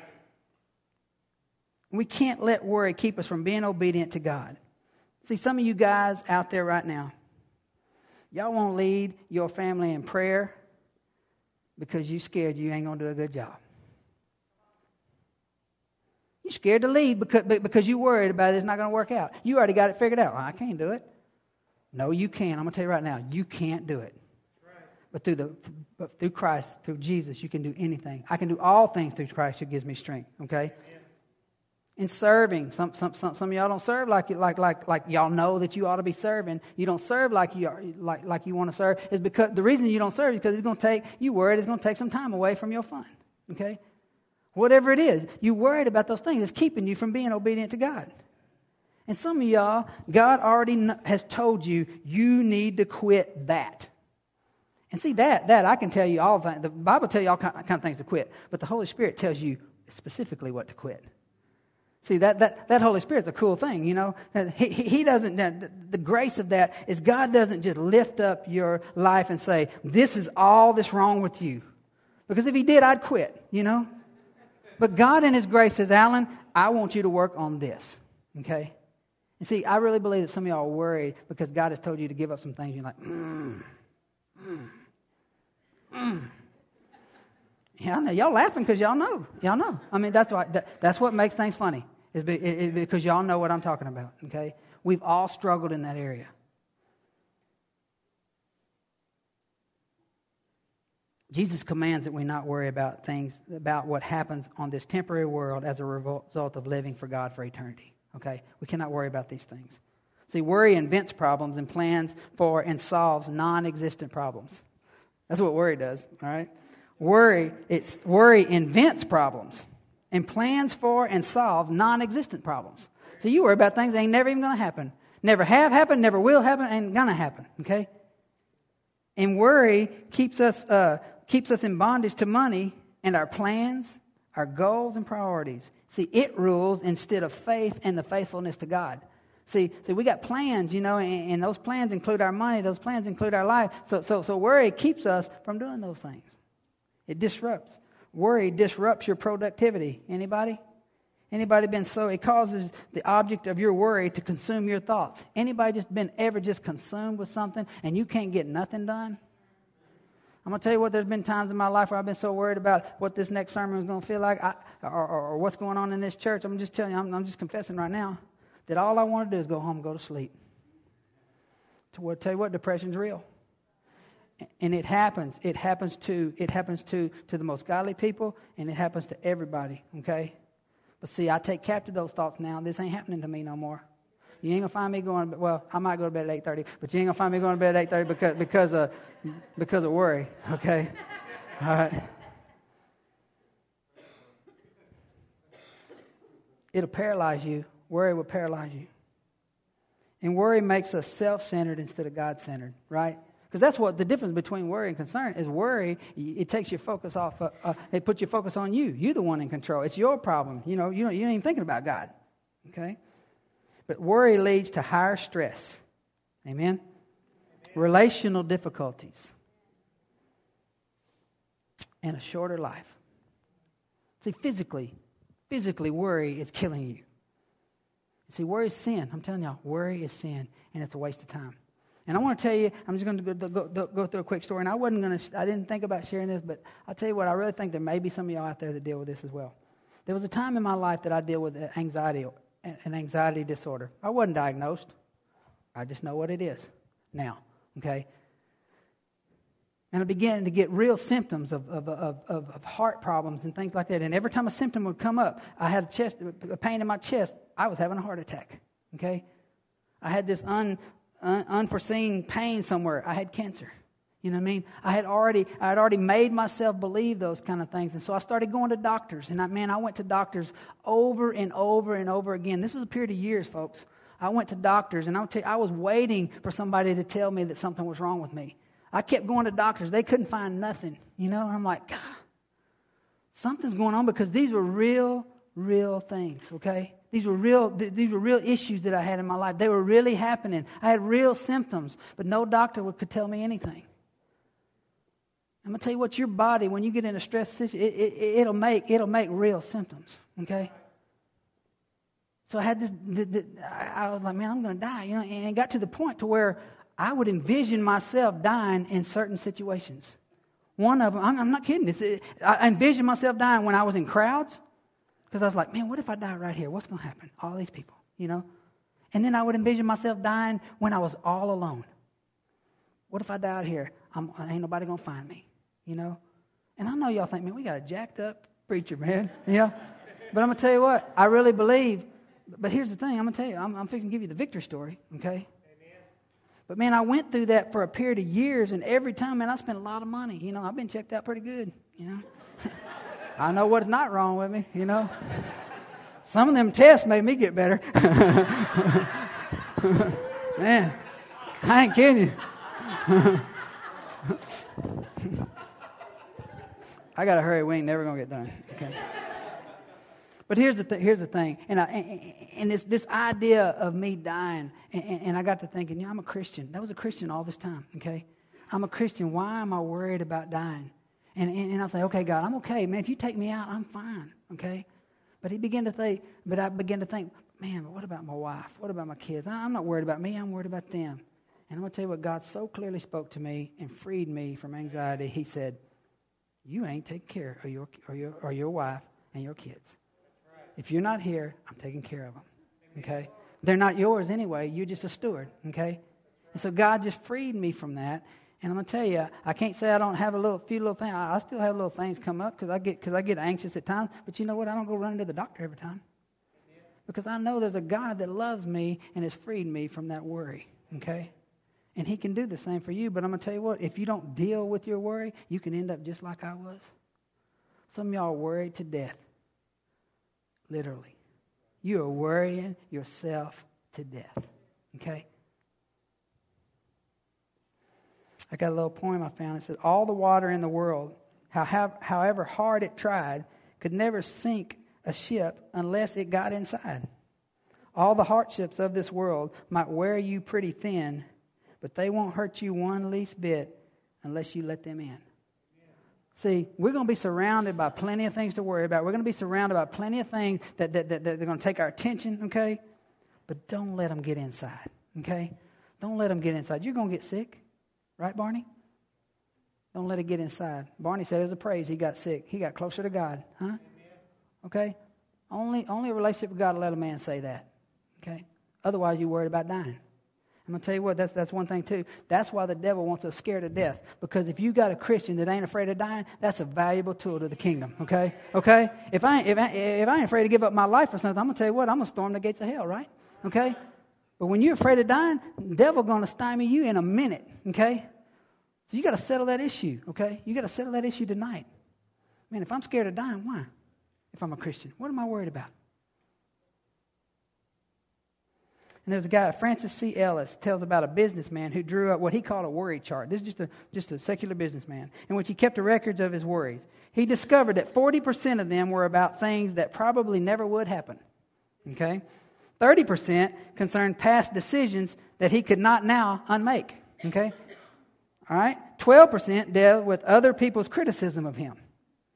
We can't let worry keep us from being obedient to God. See, some of you guys out there right now, y'all won't lead your family in prayer because you're scared you ain't going to do a good job. You're scared to lead because, because you're worried about it. It's not going to work out. You already got it figured out. Well, I can't do it. No, you can. I'm going to tell you right now, you can't do it. Right. But through the but through Christ, through Jesus, you can do anything. I can do all things through Christ who gives me strength. Okay. Amen. In serving, some some some some of y'all don't serve like like like like y'all know that you ought to be serving. You don't serve like you are, like like you want to serve. Is because the reason you don't serve is because it's going to take you worried it's going to take some time away from your fun. Okay. Whatever it is, you're worried about those things. It's keeping you from being obedient to God. And some of y'all, God already has told you, you need to quit that. And see, that, that I can tell you all things. The Bible tells you all kind of things to quit. But the Holy Spirit tells you specifically what to quit. See, that, that, that Holy Spirit's a cool thing, you know. He, he doesn't, the, the grace of that is God doesn't just lift up your life and say, this is all that's wrong with you. Because if he did, I'd quit, you know. But God in his grace says, Alan, I want you to work on this, okay? And see, I really believe that some of y'all are worried because God has told you to give up some things. You're like, mm, mm, mm. Yeah, I know. Y'all laughing because y'all know. Y'all know. I mean, that's why. That, that's what makes things funny, is be, it, it, because y'all know what I'm talking about, okay? We've all struggled in that area. Jesus commands that we not worry about things, about what happens on this temporary world as a result of living for God for eternity. Okay? We cannot worry about these things. See, worry invents problems and plans for and solves non-existent problems. That's what worry does, all right? Worry, it's worry invents problems and plans for and solve non-existent problems. So you worry about things that ain't never even going to happen. Never have happened, never will happen, ain't going to happen, okay? And worry keeps us uh, keeps us in bondage to money and our plans, our goals and priorities. See, it rules instead of faith and the faithfulness to God. See, see, we got plans, you know, and, and those plans include our money. Those plans include our life. So, so, so worry keeps us from doing those things. It disrupts. Worry disrupts your productivity. Anybody? Anybody been so? It causes the object of your worry to consume your thoughts. Anybody just been ever just consumed with something and you can't get nothing done? I'm going to tell you what, there's been times in my life where I've been so worried about what this next sermon is going to feel like I, or, or, or what's going on in this church. I'm just telling you, I'm, I'm just confessing right now that all I want to do is go home and go to sleep. To tell you what, depression's real. And it happens. It happens to it happens to, to the most godly people, and it happens to everybody, okay? But see, I take captive those thoughts now. This ain't happening to me no more. You ain't going to find me going, well, I might go to bed at eight thirty, but you ain't going to find me going to bed at eight thirty because, because, of, because of worry, okay? All right. it'll paralyze you. Worry will paralyze you. And worry makes us self-centered instead of God-centered, right? Because that's what the difference between worry and concern is. Worry, it takes your focus off, uh, uh, it puts your focus on you. You're the one in control. It's your problem. You know, you don't, you ain't even thinking about God, okay? But worry leads to higher stress. Amen? Amen. Relational difficulties. And a shorter life. See, physically, physically worry is killing you. See, worry is sin. I'm telling y'all, worry is sin, and it's a waste of time. And I want to tell you, I'm just going to go, go, go through a quick story. And I wasn't going to, I didn't think about sharing this, but I'll tell you what, I really think there may be some of y'all out there that deal with this as well. There was a time in my life that I deal with anxiety, an anxiety disorder. I wasn't diagnosed. I just know what it is now, okay? And I began to get real symptoms of, of, of, of, of heart problems and things like that. And every time a symptom would come up, I had a chest, a pain in my chest. I was having a heart attack, okay? I had this un, un, unforeseen pain somewhere. I had cancer. You know what I mean? I had already I had already made myself believe those kind of things. And so I started going to doctors. And I, man, I went to doctors over and over and over again. This was a period of years, folks. I went to doctors, and I'll tell you, I was waiting for somebody to tell me that something was wrong with me. I kept going to doctors. They couldn't find nothing, you know? And I'm like, God, something's going on, because these were real, real things, okay? These were real th- These were real issues that I had in my life. They were really happening. I had real symptoms, but no doctor would, could tell me anything. I'm going to tell you what, your body, when you get in a stress situation, it, it, it'll make it'll make real symptoms, okay? So I had this, the, the, I, I was like, man, I'm going to die, you know? And it got to the point to where I would envision myself dying in certain situations. One of them, I'm, I'm not kidding. It's, it, I envisioned myself dying when I was in crowds, because I was like, man, what if I die right here? What's going to happen? All these people, you know? And then I would envision myself dying when I was all alone. What if I die out here? I'm, ain't nobody going to find me, you know? And I know y'all think, man, we got a jacked up preacher, man, you know? But I'm going to tell you what, I really believe, but here's the thing, I'm going to tell you, I'm, I'm fixing to give you the victory story, okay? But, man, I went through that for a period of years, and every time, man, I spent a lot of money. You know, I've been checked out pretty good, you know. I know what's not wrong with me, you know. Some of them tests made me get better. Man, I ain't kidding you. I got to hurry. We ain't never going to get done, okay. But here's the th- here's the thing, and I, and this this idea of me dying, and, and I got to thinking, you know, I'm a Christian. That was a Christian all this time, okay? I'm a Christian. Why am I worried about dying? And and, and I was like, okay, God, I'm okay, man. If you take me out, I'm fine, okay? But he began to think, but I began to think, man, but what about my wife? What about my kids? I'm not worried about me. I'm worried about them. And I'm going to tell you what, God so clearly spoke to me and freed me from anxiety. He said, you ain't taking care of your or your or your wife and your kids. If you're not here, I'm taking care of them, okay? They're not yours anyway. You're just a steward, okay? And so God just freed me from that. And I'm going to tell you, I can't say I don't have a little, few little things. I, I still have little things come up because I get because I get anxious at times. But you know what? I don't go running to the doctor every time, because I know there's a God that loves me and has freed me from that worry, okay? And he can do the same for you. But I'm going to tell you what, if you don't deal with your worry, you can end up just like I was. Some of y'all are worried to death. Literally. You are worrying yourself to death. Okay? I got a little poem I found. It says, all the water in the world, however hard it tried, could never sink a ship unless it got inside. All the hardships of this world might wear you pretty thin, but they won't hurt you one least bit unless you let them in. See, we're going to be surrounded by plenty of things to worry about. We're going to be surrounded by plenty of things that, that, that, that they're going to take our attention, okay? But don't let them get inside, okay? Don't let them get inside. You're going to get sick, right, Barney? Don't let it get inside. Barney said it was a praise he got sick. He got closer to God, huh? Okay? Only, only a relationship with God will let a man say that, okay? Otherwise, you're worried about dying. I'm going to tell you what, that's that's one thing too. That's why the devil wants us scared to death. Because if you got a Christian that ain't afraid of dying, that's a valuable tool to the kingdom, okay? Okay? If I, if I, if I ain't afraid to give up my life for something, I'm going to tell you what, I'm going to storm the gates of hell, right? Okay? But when you're afraid of dying, the devil's going to stymie you in a minute, okay? So you got to settle that issue, okay? You got to settle that issue tonight. Man, if I'm scared of dying, why? If I'm a Christian, what am I worried about? And there's a guy, Francis C. Ellis, tells about a businessman who drew up what he called a worry chart. This is just a, just a secular businessman, in which he kept a record of his worries. He discovered that forty percent of them were about things that probably never would happen. Okay? thirty percent concerned past decisions that he could not now unmake. Okay? All right? twelve percent dealt with other people's criticism of him.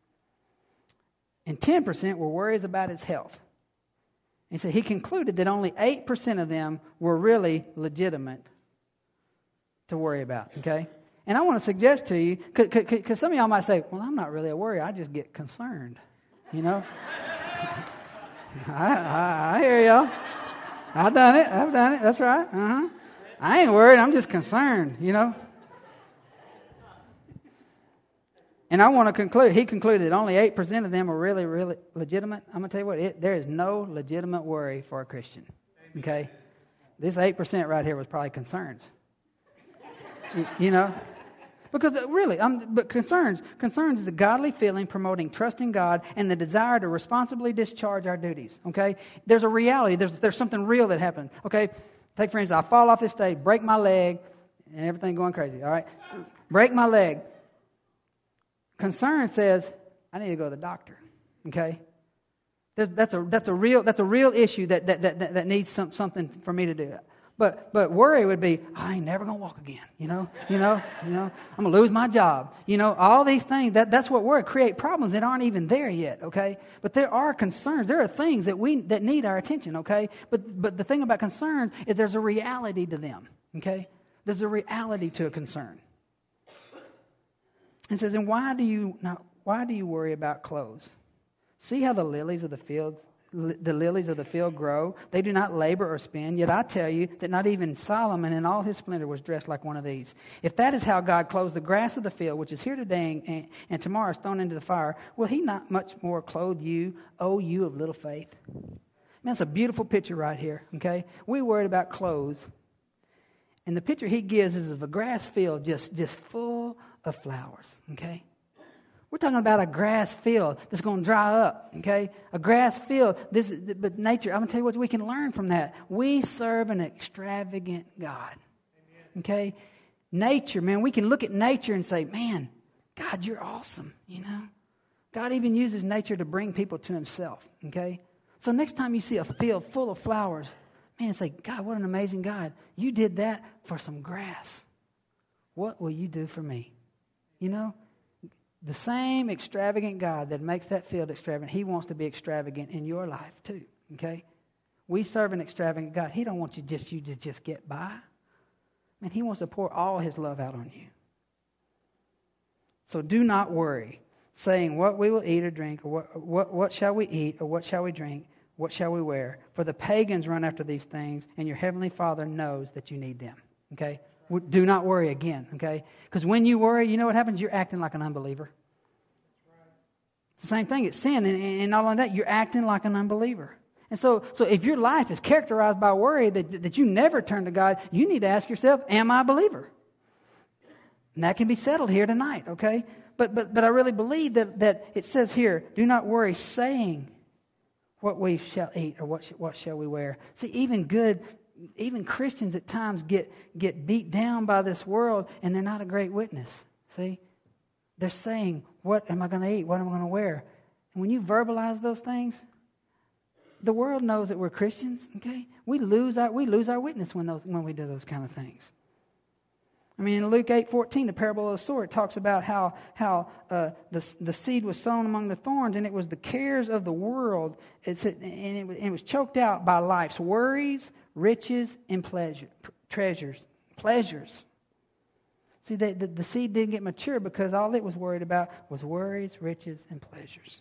And ten percent were worries about his health. And so he concluded that only eight percent of them were really legitimate to worry about, okay? And I want to suggest to you, because some of y'all might say, well, I'm not really a worrier, I just get concerned, you know? I, I, I hear y'all. I've done it, I've done it, that's right, uh-huh. I ain't worried, I'm just concerned, you know? And I want to conclude, he concluded that only eight percent of them are really, really legitimate. I'm going to tell you what, it, there is no legitimate worry for a Christian. Okay? This eight percent right here was probably concerns. you, you know? Because really, um, but concerns, concerns is a godly feeling promoting trust in God and the desire to responsibly discharge our duties. Okay? There's a reality, there's, there's something real that happened. Okay? Take for instance, I fall off this stage, break my leg, and everything going crazy. All right? Break my leg. Concern says, I need to go to the doctor, okay? There's, that's a that's a real that's a real issue that that that, that needs some, something for me to do. But but worry would be, I ain't never gonna walk again, you know, you know, you know, I'm gonna lose my job, you know, all these things. That that's what worry create problems that aren't even there yet, okay? But there are concerns. There are things that we that need our attention, okay? But but the thing about concerns is there's a reality to them, okay? There's a reality to a concern. It says, and why do you not, why do you worry about clothes? See how the lilies of the field, the lilies of the field grow? They do not labor or spin. Yet I tell you that not even Solomon in all his splendor was dressed like one of these. If that is how God clothes the grass of the field, which is here today and, and tomorrow is thrown into the fire, will he not much more clothe you, O you of little faith? Man, that's a beautiful picture right here, okay? We worried about clothes. And the picture he gives is of a grass field just, just full of flowers, okay? We're talking about a grass field that's going to dry up, okay? A grass field, this is, but nature, I'm going to tell you what we can learn from that. We serve an extravagant God, okay? Nature, man, we can look at nature and say, man, God, you're awesome, you know? God even uses nature to bring people to himself, okay? So next time you see a field full of flowers, man, say, God, what an amazing God. You did that for some grass. What will you do for me? You know, the same extravagant God that makes that field extravagant, he wants to be extravagant in your life too, okay? We serve an extravagant God. He don't want you just you to just get by. Man, he wants to pour all his love out on you. So do not worry, saying what we will eat or drink, or what, what, what shall we eat, or what shall we drink, what shall we wear? For the pagans run after these things, and your heavenly Father knows that you need them, okay? Do not worry again, okay? Because when you worry, you know what happens? You're acting like an unbeliever. It's the same thing. It's sin. And, and not only that, you're acting like an unbeliever. And so, so if your life is characterized by worry that, that you never turn to God, you need to ask yourself, am I a believer? And that can be settled here tonight, okay? But but but I really believe that, that it says here, do not worry, saying what we shall eat or what, sh- what shall we wear. See, even good... Even Christians at times get, get beat down by this world and they're not a great witness. See? They're saying, what am I going to eat? What am I going to wear? And when you verbalize those things, the world knows that we're Christians, okay? We lose our we lose our witness when those when we do those kind of things. I mean, in Luke eight fourteen, the parable of the sower, it talks about how how uh, the the seed was sown among the thorns, and it was the cares of the world. It's and it, was, it was choked out by life's worries, riches, and pleasure, treasures, pleasures. See, the, the, the seed didn't get mature because all it was worried about was worries, riches, and pleasures.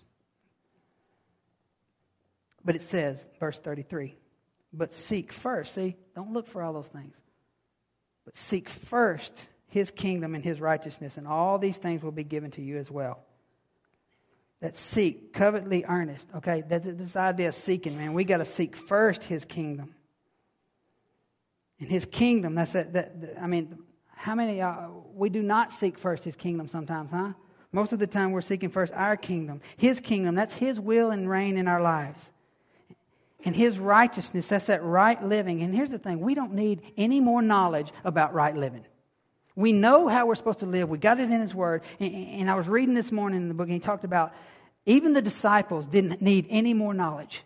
But it says, verse thirty-three, but seek first. See, don't look for all those things. But seek first his kingdom and his righteousness, and all these things will be given to you as well. That seek, covetly earnest. Okay, that, this idea of seeking, man, we got to seek first his kingdom. And his kingdom, that's that, that, that I mean, how many, uh, we do not seek first his kingdom sometimes, huh? Most of the time we're seeking first our kingdom. His kingdom, that's his will and reign in our lives. and His righteousness. That's that right living. And here's the thing. We don't need any more knowledge about right living. We know how we're supposed to live. We got it in His Word. And, and I was reading this morning in the book, and he talked about even the disciples didn't need any more knowledge.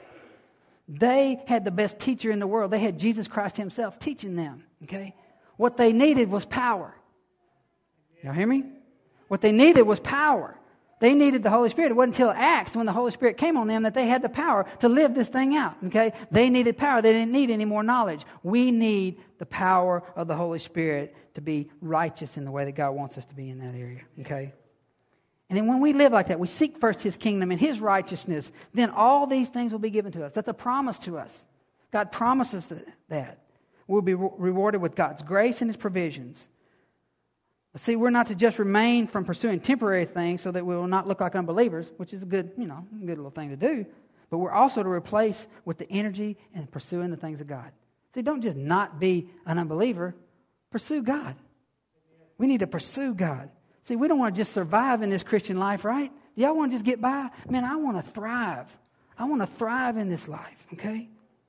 They had the best teacher in the world. They had Jesus Christ Himself teaching them. Okay? What they needed was power. Y'all hear me? What they needed was power. They needed the Holy Spirit. It wasn't until Acts, when the Holy Spirit came on them, that they had the power to live this thing out. Okay? They needed power. They didn't need any more knowledge. We need the power of the Holy Spirit to be righteous in the way that God wants us to be in that area. Okay? And then when we live like that, we seek first His kingdom and His righteousness, then all these things will be given to us. That's a promise to us. God promises that. We'll be rewarded with God's grace and His provisions. But see, we're not to just remain from pursuing temporary things so that we will not look like unbelievers, which is a good, you know, good little thing to do. But we're also to replace with the energy and pursuing the things of God. See, don't just not be an unbeliever. Pursue God. We need to pursue God. See, we don't want to just survive in this Christian life, right? Do y'all want to just get by? Man, I want to thrive. I want to thrive in this life, okay?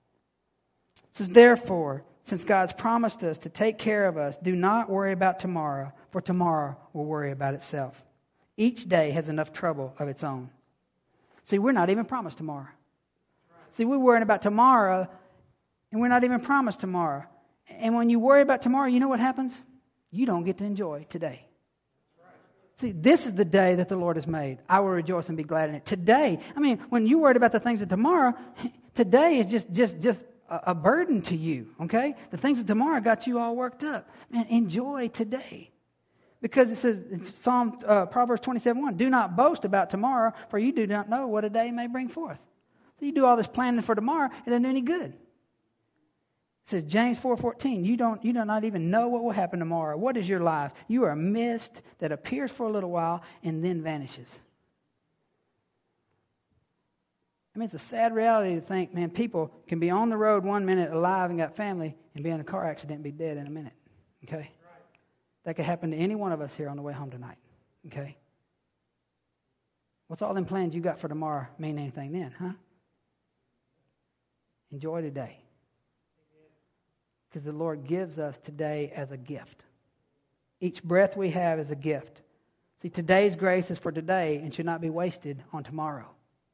It says, therefore, since God's promised us to take care of us, do not worry about tomorrow, for tomorrow will worry about itself. Each day has enough trouble of its own. See, we're not even promised tomorrow. See, we're worrying about tomorrow, and we're not even promised tomorrow. And when you worry about tomorrow, you know what happens? You don't get to enjoy today. See, this is the day that the Lord has made. I will rejoice and be glad in it. Today, I mean, when you're worried about the things of tomorrow, today is just, just, just a, a burden to you, okay? The things of tomorrow got you all worked up. Man, enjoy today. Because it says in Psalm, uh, Proverbs twenty-seven one, do not boast about tomorrow, for you do not know what a day may bring forth. So you do all this planning for tomorrow, it doesn't do any good. It says James four fourteen, you don't you do not even know what will happen tomorrow. What is your life? You are a mist that appears for a little while and then vanishes. I mean, it's a sad reality to think, man, people can be on the road one minute alive and got family and be in a car accident and be dead in a minute. Okay? Right. That could happen to any one of us here on the way home tonight. Okay? What's all them plans you got for tomorrow mean anything then, huh? Enjoy today. Because the Lord gives us today as a gift. Each breath we have is a gift. See, today's grace is for today and should not be wasted on tomorrow.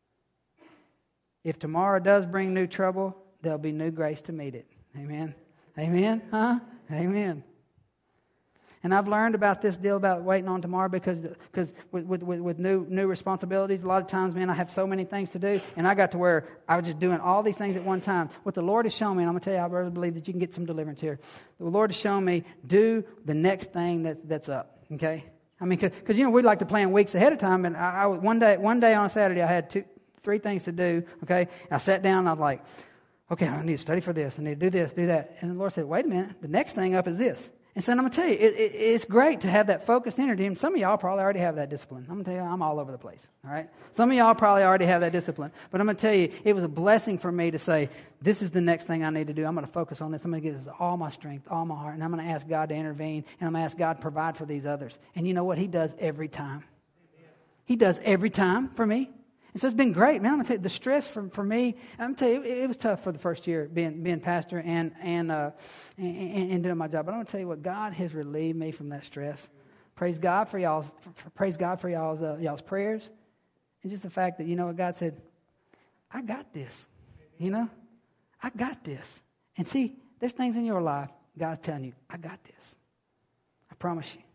If tomorrow does bring new trouble, there'll be new grace to meet it. Amen? Amen? Huh? Amen. And I've learned about this deal about waiting on tomorrow because because with, with, with new new responsibilities, a lot of times, man, I have so many things to do, and I got to where I was just doing all these things at one time. What the Lord has shown me, and I'm going to tell you, I really believe that you can get some deliverance here. The Lord has shown me, do the next thing that, that's up, okay? I mean, because, you know, we like to plan weeks ahead of time, and I, I one day one day on a Saturday, I had two, three things to do, okay? I sat down, and I was like, okay, I need to study for this, I need to do this, do that. And the Lord said, wait a minute, the next thing up is this. And so I'm going to tell you, it, it, it's great to have that focused energy. And some of y'all probably already have that discipline. I'm going to tell you, I'm all over the place. All right? Some of y'all probably already have that discipline. But I'm going to tell you, it was a blessing for me to say, this is the next thing I need to do. I'm going to focus on this. I'm going to give this all my strength, all my heart. And I'm going to ask God to intervene. And I'm going to ask God to provide for these others. And you know what? He does every time. He does every time for me. And so it's been great, man. I'm going to tell you, the stress for, for me, I'm going to tell you, it, it was tough for the first year being being pastor and and, uh, and and doing my job. But I'm going to tell you what, God has relieved me from that stress. Praise God for y'all's, for, praise God for y'all's, uh, y'all's prayers. And just the fact that, you know what, God said, I got this. You know? I got this. And see, there's things in your life, God's telling you, I got this. I promise you.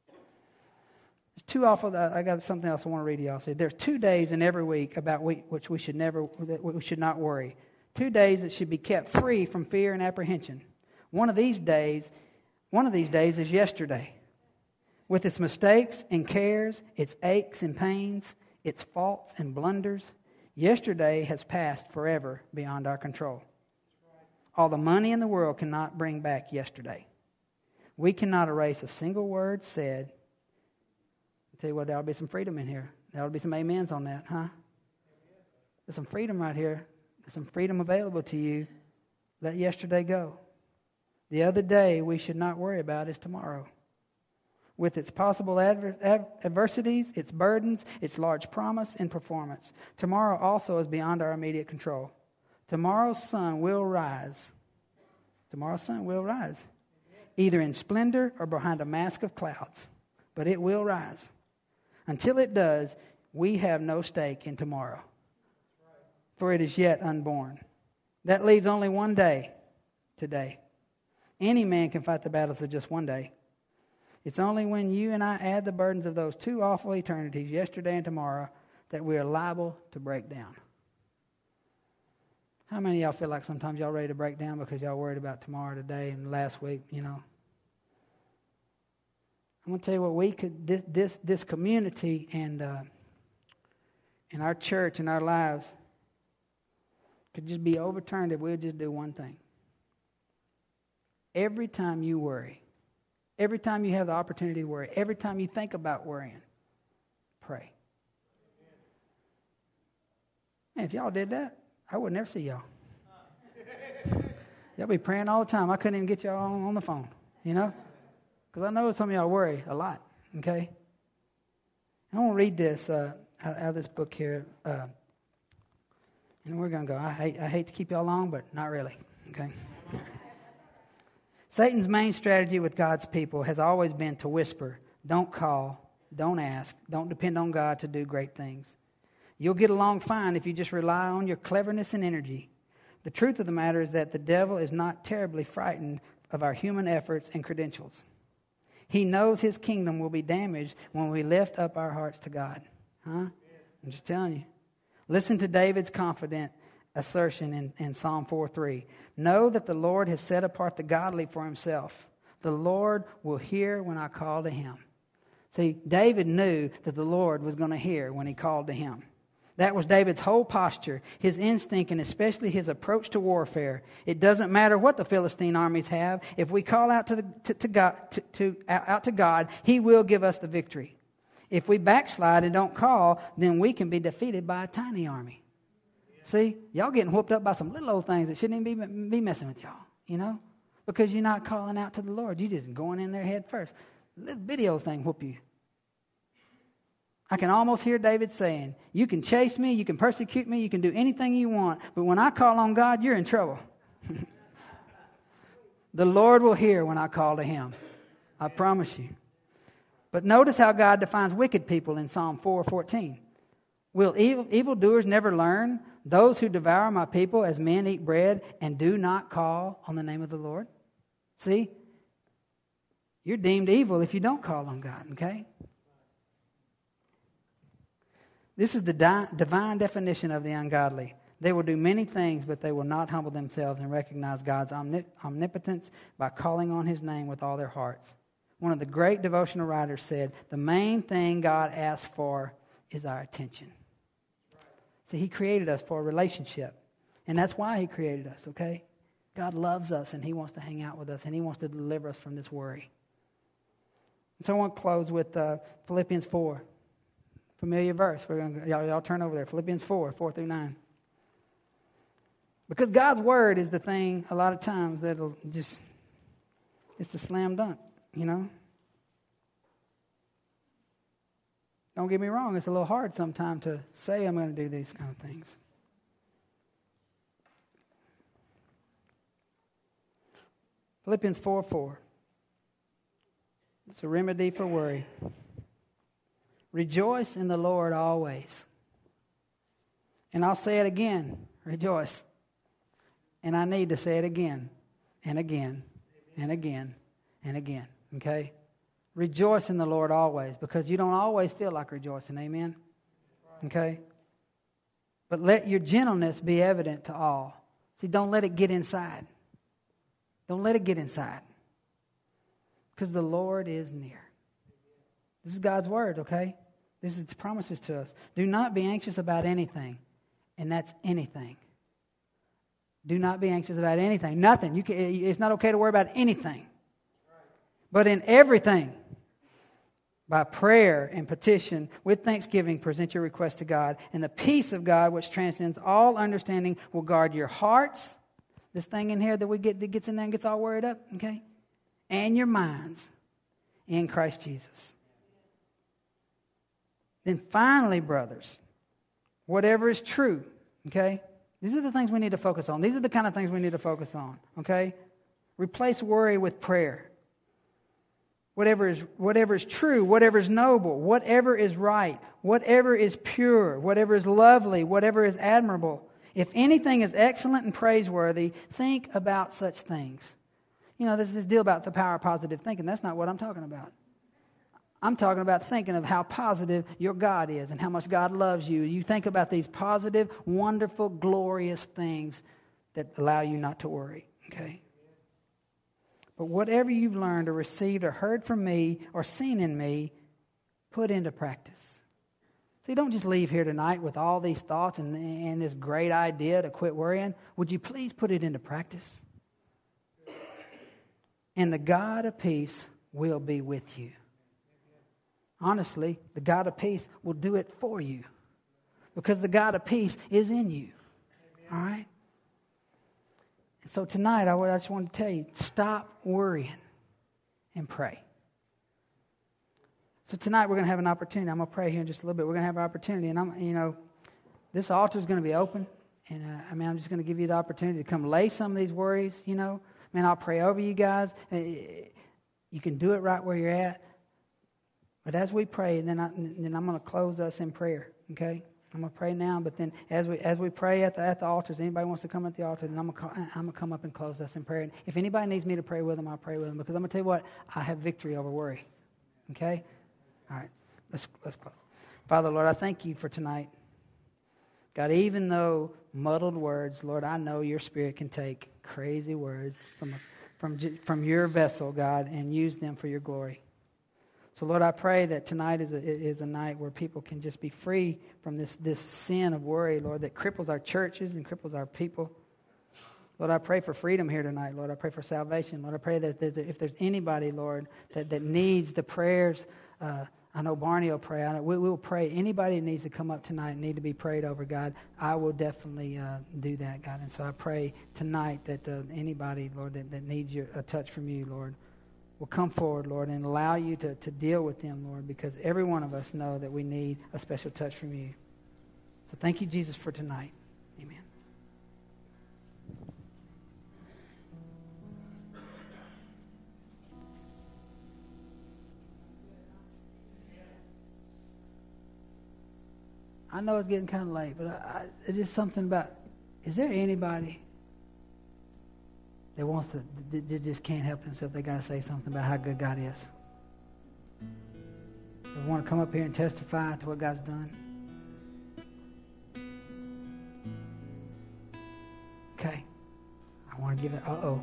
There's two awful. I got something else I want to read to y'all. Say there's two days in every week about we, which we should never, that we should not worry. Two days that should be kept free from fear and apprehension. One of these days, one of these days is yesterday, with its mistakes and cares, its aches and pains, its faults and blunders. Yesterday has passed forever beyond our control. All the money in the world cannot bring back yesterday. We cannot erase a single word said. I tell you what, there'll be some freedom in here. There'll be some amens on that, huh? There's some freedom right here. There's some freedom available to you. Let yesterday go. The other day we should not worry about is tomorrow. With its possible adver- ad- adversities, its burdens, its large promise and performance. Tomorrow also is beyond our immediate control. Tomorrow's sun will rise. Tomorrow's sun will rise. Either in splendor or behind a mask of clouds. But it will rise. Until it does, we have no stake in tomorrow. For it is yet unborn. That leaves only one day, today. Any man can fight the battles of just one day. It's only when you and I add the burdens of those two awful eternities, yesterday and tomorrow, that we are liable to break down. How many of y'all feel like sometimes y'all ready to break down because y'all worried about tomorrow, today, and last week, you know? I'm going to tell you what we could, this this, this community and, uh, and our church and our lives could just be overturned if we'll just do one thing. Every time you worry, every time you have the opportunity to worry, every time you think about worrying, pray. Man, if y'all did that, I would never see y'all. Y'all be praying all the time. I couldn't even get y'all on, on the phone, you know? Because I know some of y'all worry a lot, okay? I want to read this uh, out, out of this book here. Uh, and we're going to go. I hate, I hate to keep y'all long, but not really, okay? Satan's main strategy with God's people has always been to whisper, don't call, don't ask, don't depend on God to do great things. You'll get along fine if you just rely on your cleverness and energy. The truth of the matter is that the devil is not terribly frightened of our human efforts and credentials. He knows his kingdom will be damaged when we lift up our hearts to God. Huh? I'm just telling you. Listen to David's confident assertion in, in Psalm four three. Know that the Lord has set apart the godly for himself. The Lord will hear when I call to him. See, David knew that the Lord was going to hear when he called to him. That was David's whole posture, his instinct, and especially his approach to warfare. It doesn't matter what the Philistine armies have. If we call out to, the, to, to God, to, to, out to God, he will give us the victory. If we backslide and don't call, then we can be defeated by a tiny army. See, y'all getting whooped up by some little old things that shouldn't even be, be messing with y'all, you know? Because you're not calling out to the Lord. You're just going in there head first. Little bitty old thing whoop you. I can almost hear David saying, you can chase me, you can persecute me, you can do anything you want, but when I call on God, you're in trouble. The Lord will hear when I call to him. I promise you. But notice how God defines wicked people in Psalm four fourteen. Will evil, evildoers never learn? Those who devour my people as men eat bread and do not call on the name of the Lord? See? You're deemed evil if you don't call on God, okay? This is the di- divine definition of the ungodly. They will do many things, but they will not humble themselves and recognize God's omnip- omnipotence by calling on his name with all their hearts. One of the great devotional writers said, the main thing God asks for is our attention. See, he created us for a relationship. And that's why he created us, okay? God loves us, and he wants to hang out with us, and he wants to deliver us from this worry. And so I want to close with uh, Philippians four. Familiar verse. We're gonna y'all, y'all turn over there. Philippians four, four through nine. Because God's word is the thing a lot of times that'll just, it's the slam dunk, you know. Don't get me wrong, it's a little hard sometimes to say I'm going to do these kind of things. Philippians four, four. It's a remedy for worry. Rejoice in the Lord always. And I'll say it again, rejoice. And I need to say it again, and again, and again, and again, okay? Rejoice in the Lord always, because you don't always feel like rejoicing, amen? Okay? But let your gentleness be evident to all. See, don't let it get inside. Don't let it get inside. Because the Lord is near. This is God's word, okay? This is the promises to us. Do not be anxious about anything. And that's anything. Do not be anxious about anything. Nothing. You can, it's not okay to worry about anything. But in everything, by prayer and petition, with thanksgiving, present your request to God. And the peace of God, which transcends all understanding, will guard your hearts. This thing in here that we get that gets in there and gets all worried up, okay? And your minds in Christ Jesus. Then finally, brothers, whatever is true, okay? These are the things we need to focus on. These are the kind of things we need to focus on, okay? Replace worry with prayer. Whatever is, whatever is true, whatever is noble, whatever is right, whatever is pure, whatever is lovely, whatever is admirable. If anything is excellent and praiseworthy, think about such things. You know, there's this deal about the power of positive thinking. That's not what I'm talking about. I'm talking about thinking of how positive your God is and how much God loves you. You think about these positive, wonderful, glorious things that allow you not to worry, okay? But whatever you've learned or received or heard from me or seen in me, put into practice. See, don't just leave here tonight with all these thoughts and, and this great idea to quit worrying. Would you please put it into practice? And the God of peace will be with you. Honestly, the God of peace will do it for you because the God of peace is in you. All right? And so tonight, I, I just want to tell you, stop worrying and pray. So tonight, we're going to have an opportunity. I'm going to pray here in just a little bit. We're going to have an opportunity. And, I'm, you know, this altar is going to be open. And, uh, I mean, I'm just going to give you the opportunity to come lay some of these worries, you know. Man, I'll pray over you guys. You can do it right where you're at. But as we pray, then, I, then I'm going to close us in prayer, okay? I'm going to pray now, but then as we as we pray at the, at the altars, anybody wants to come at the altar, then I'm going to I'm going to come up and close us in prayer. And if anybody needs me to pray with them, I'll pray with them because I'm going to tell you what, I have victory over worry, okay? All right, let's let's close. Father, Lord, I thank you for tonight. God, even though muddled words, Lord, I know your Spirit can take crazy words from from from your vessel, God, and use them for your glory. So, Lord, I pray that tonight is a, is a night where people can just be free from this, this sin of worry, Lord, that cripples our churches and cripples our people. Lord, I pray for freedom here tonight, Lord. I pray for salvation. Lord, I pray that, that if there's anybody, Lord, that, that needs the prayers, uh, I know Barney will pray. I know we, we will pray. Anybody that needs to come up tonight and need to be prayed over, God, I will definitely uh, do that, God. And so I pray tonight that uh, anybody, Lord, that, that needs your, a touch from you, Lord, will come forward, Lord, and allow you to, to deal with them, Lord, because every one of us know that we need a special touch from you. So thank you, Jesus, for tonight. Amen. I know it's getting kind of late, but I, I, it's just something about, is there anybody that wants to, that just can't help themselves? They got to say something about how good God is. They want to come up here and testify to what God's done. Okay. I want to give it, uh-oh.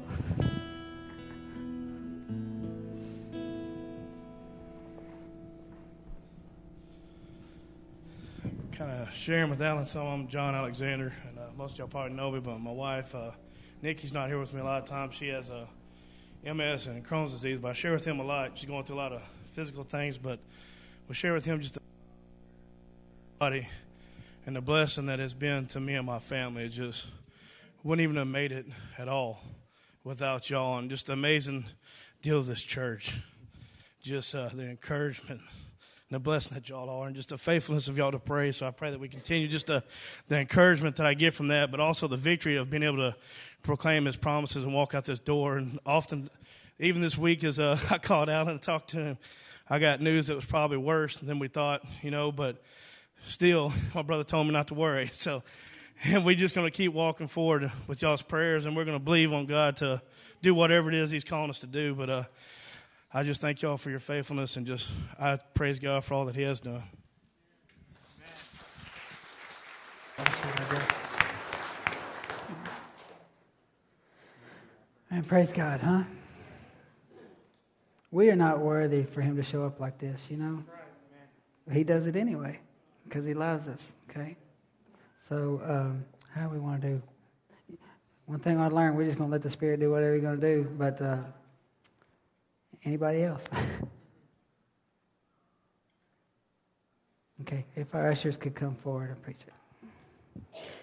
Kind of sharing with Alan some. I'm John Alexander, and uh, most of y'all probably know me, but my wife, uh, Nikki's not here with me a lot of times. She has a M S and Crohn's disease, but I share with him a lot. She's going through a lot of physical things, but we share with him just the body and the blessing that has been to me and my family. It just wouldn't even have made it at all without y'all, and just the amazing deal of this church. Just uh, the encouragement and the blessing that y'all are, and just the faithfulness of y'all to pray. So I pray that we continue just the, the encouragement that I get from that, but also the victory of being able to proclaim his promises and walk out this door. And often, even this week, as uh, I called out and talked to him, I got news that was probably worse than we thought, you know, but still, my brother told me not to worry. So, and we're just going to keep walking forward with y'all's prayers, and we're going to believe on God to do whatever it is he's calling us to do. But uh, I just thank y'all for your faithfulness, and just I praise God for all that he has done. And praise God, huh? We are not worthy for him to show up like this, you know? But he does it anyway because he loves us, okay? So um, how do we want to do? One thing I learned, we're just going to let the Spirit do whatever he's going to do. But uh, anybody else? Okay, if our ushers could come forward, I'd appreciate it.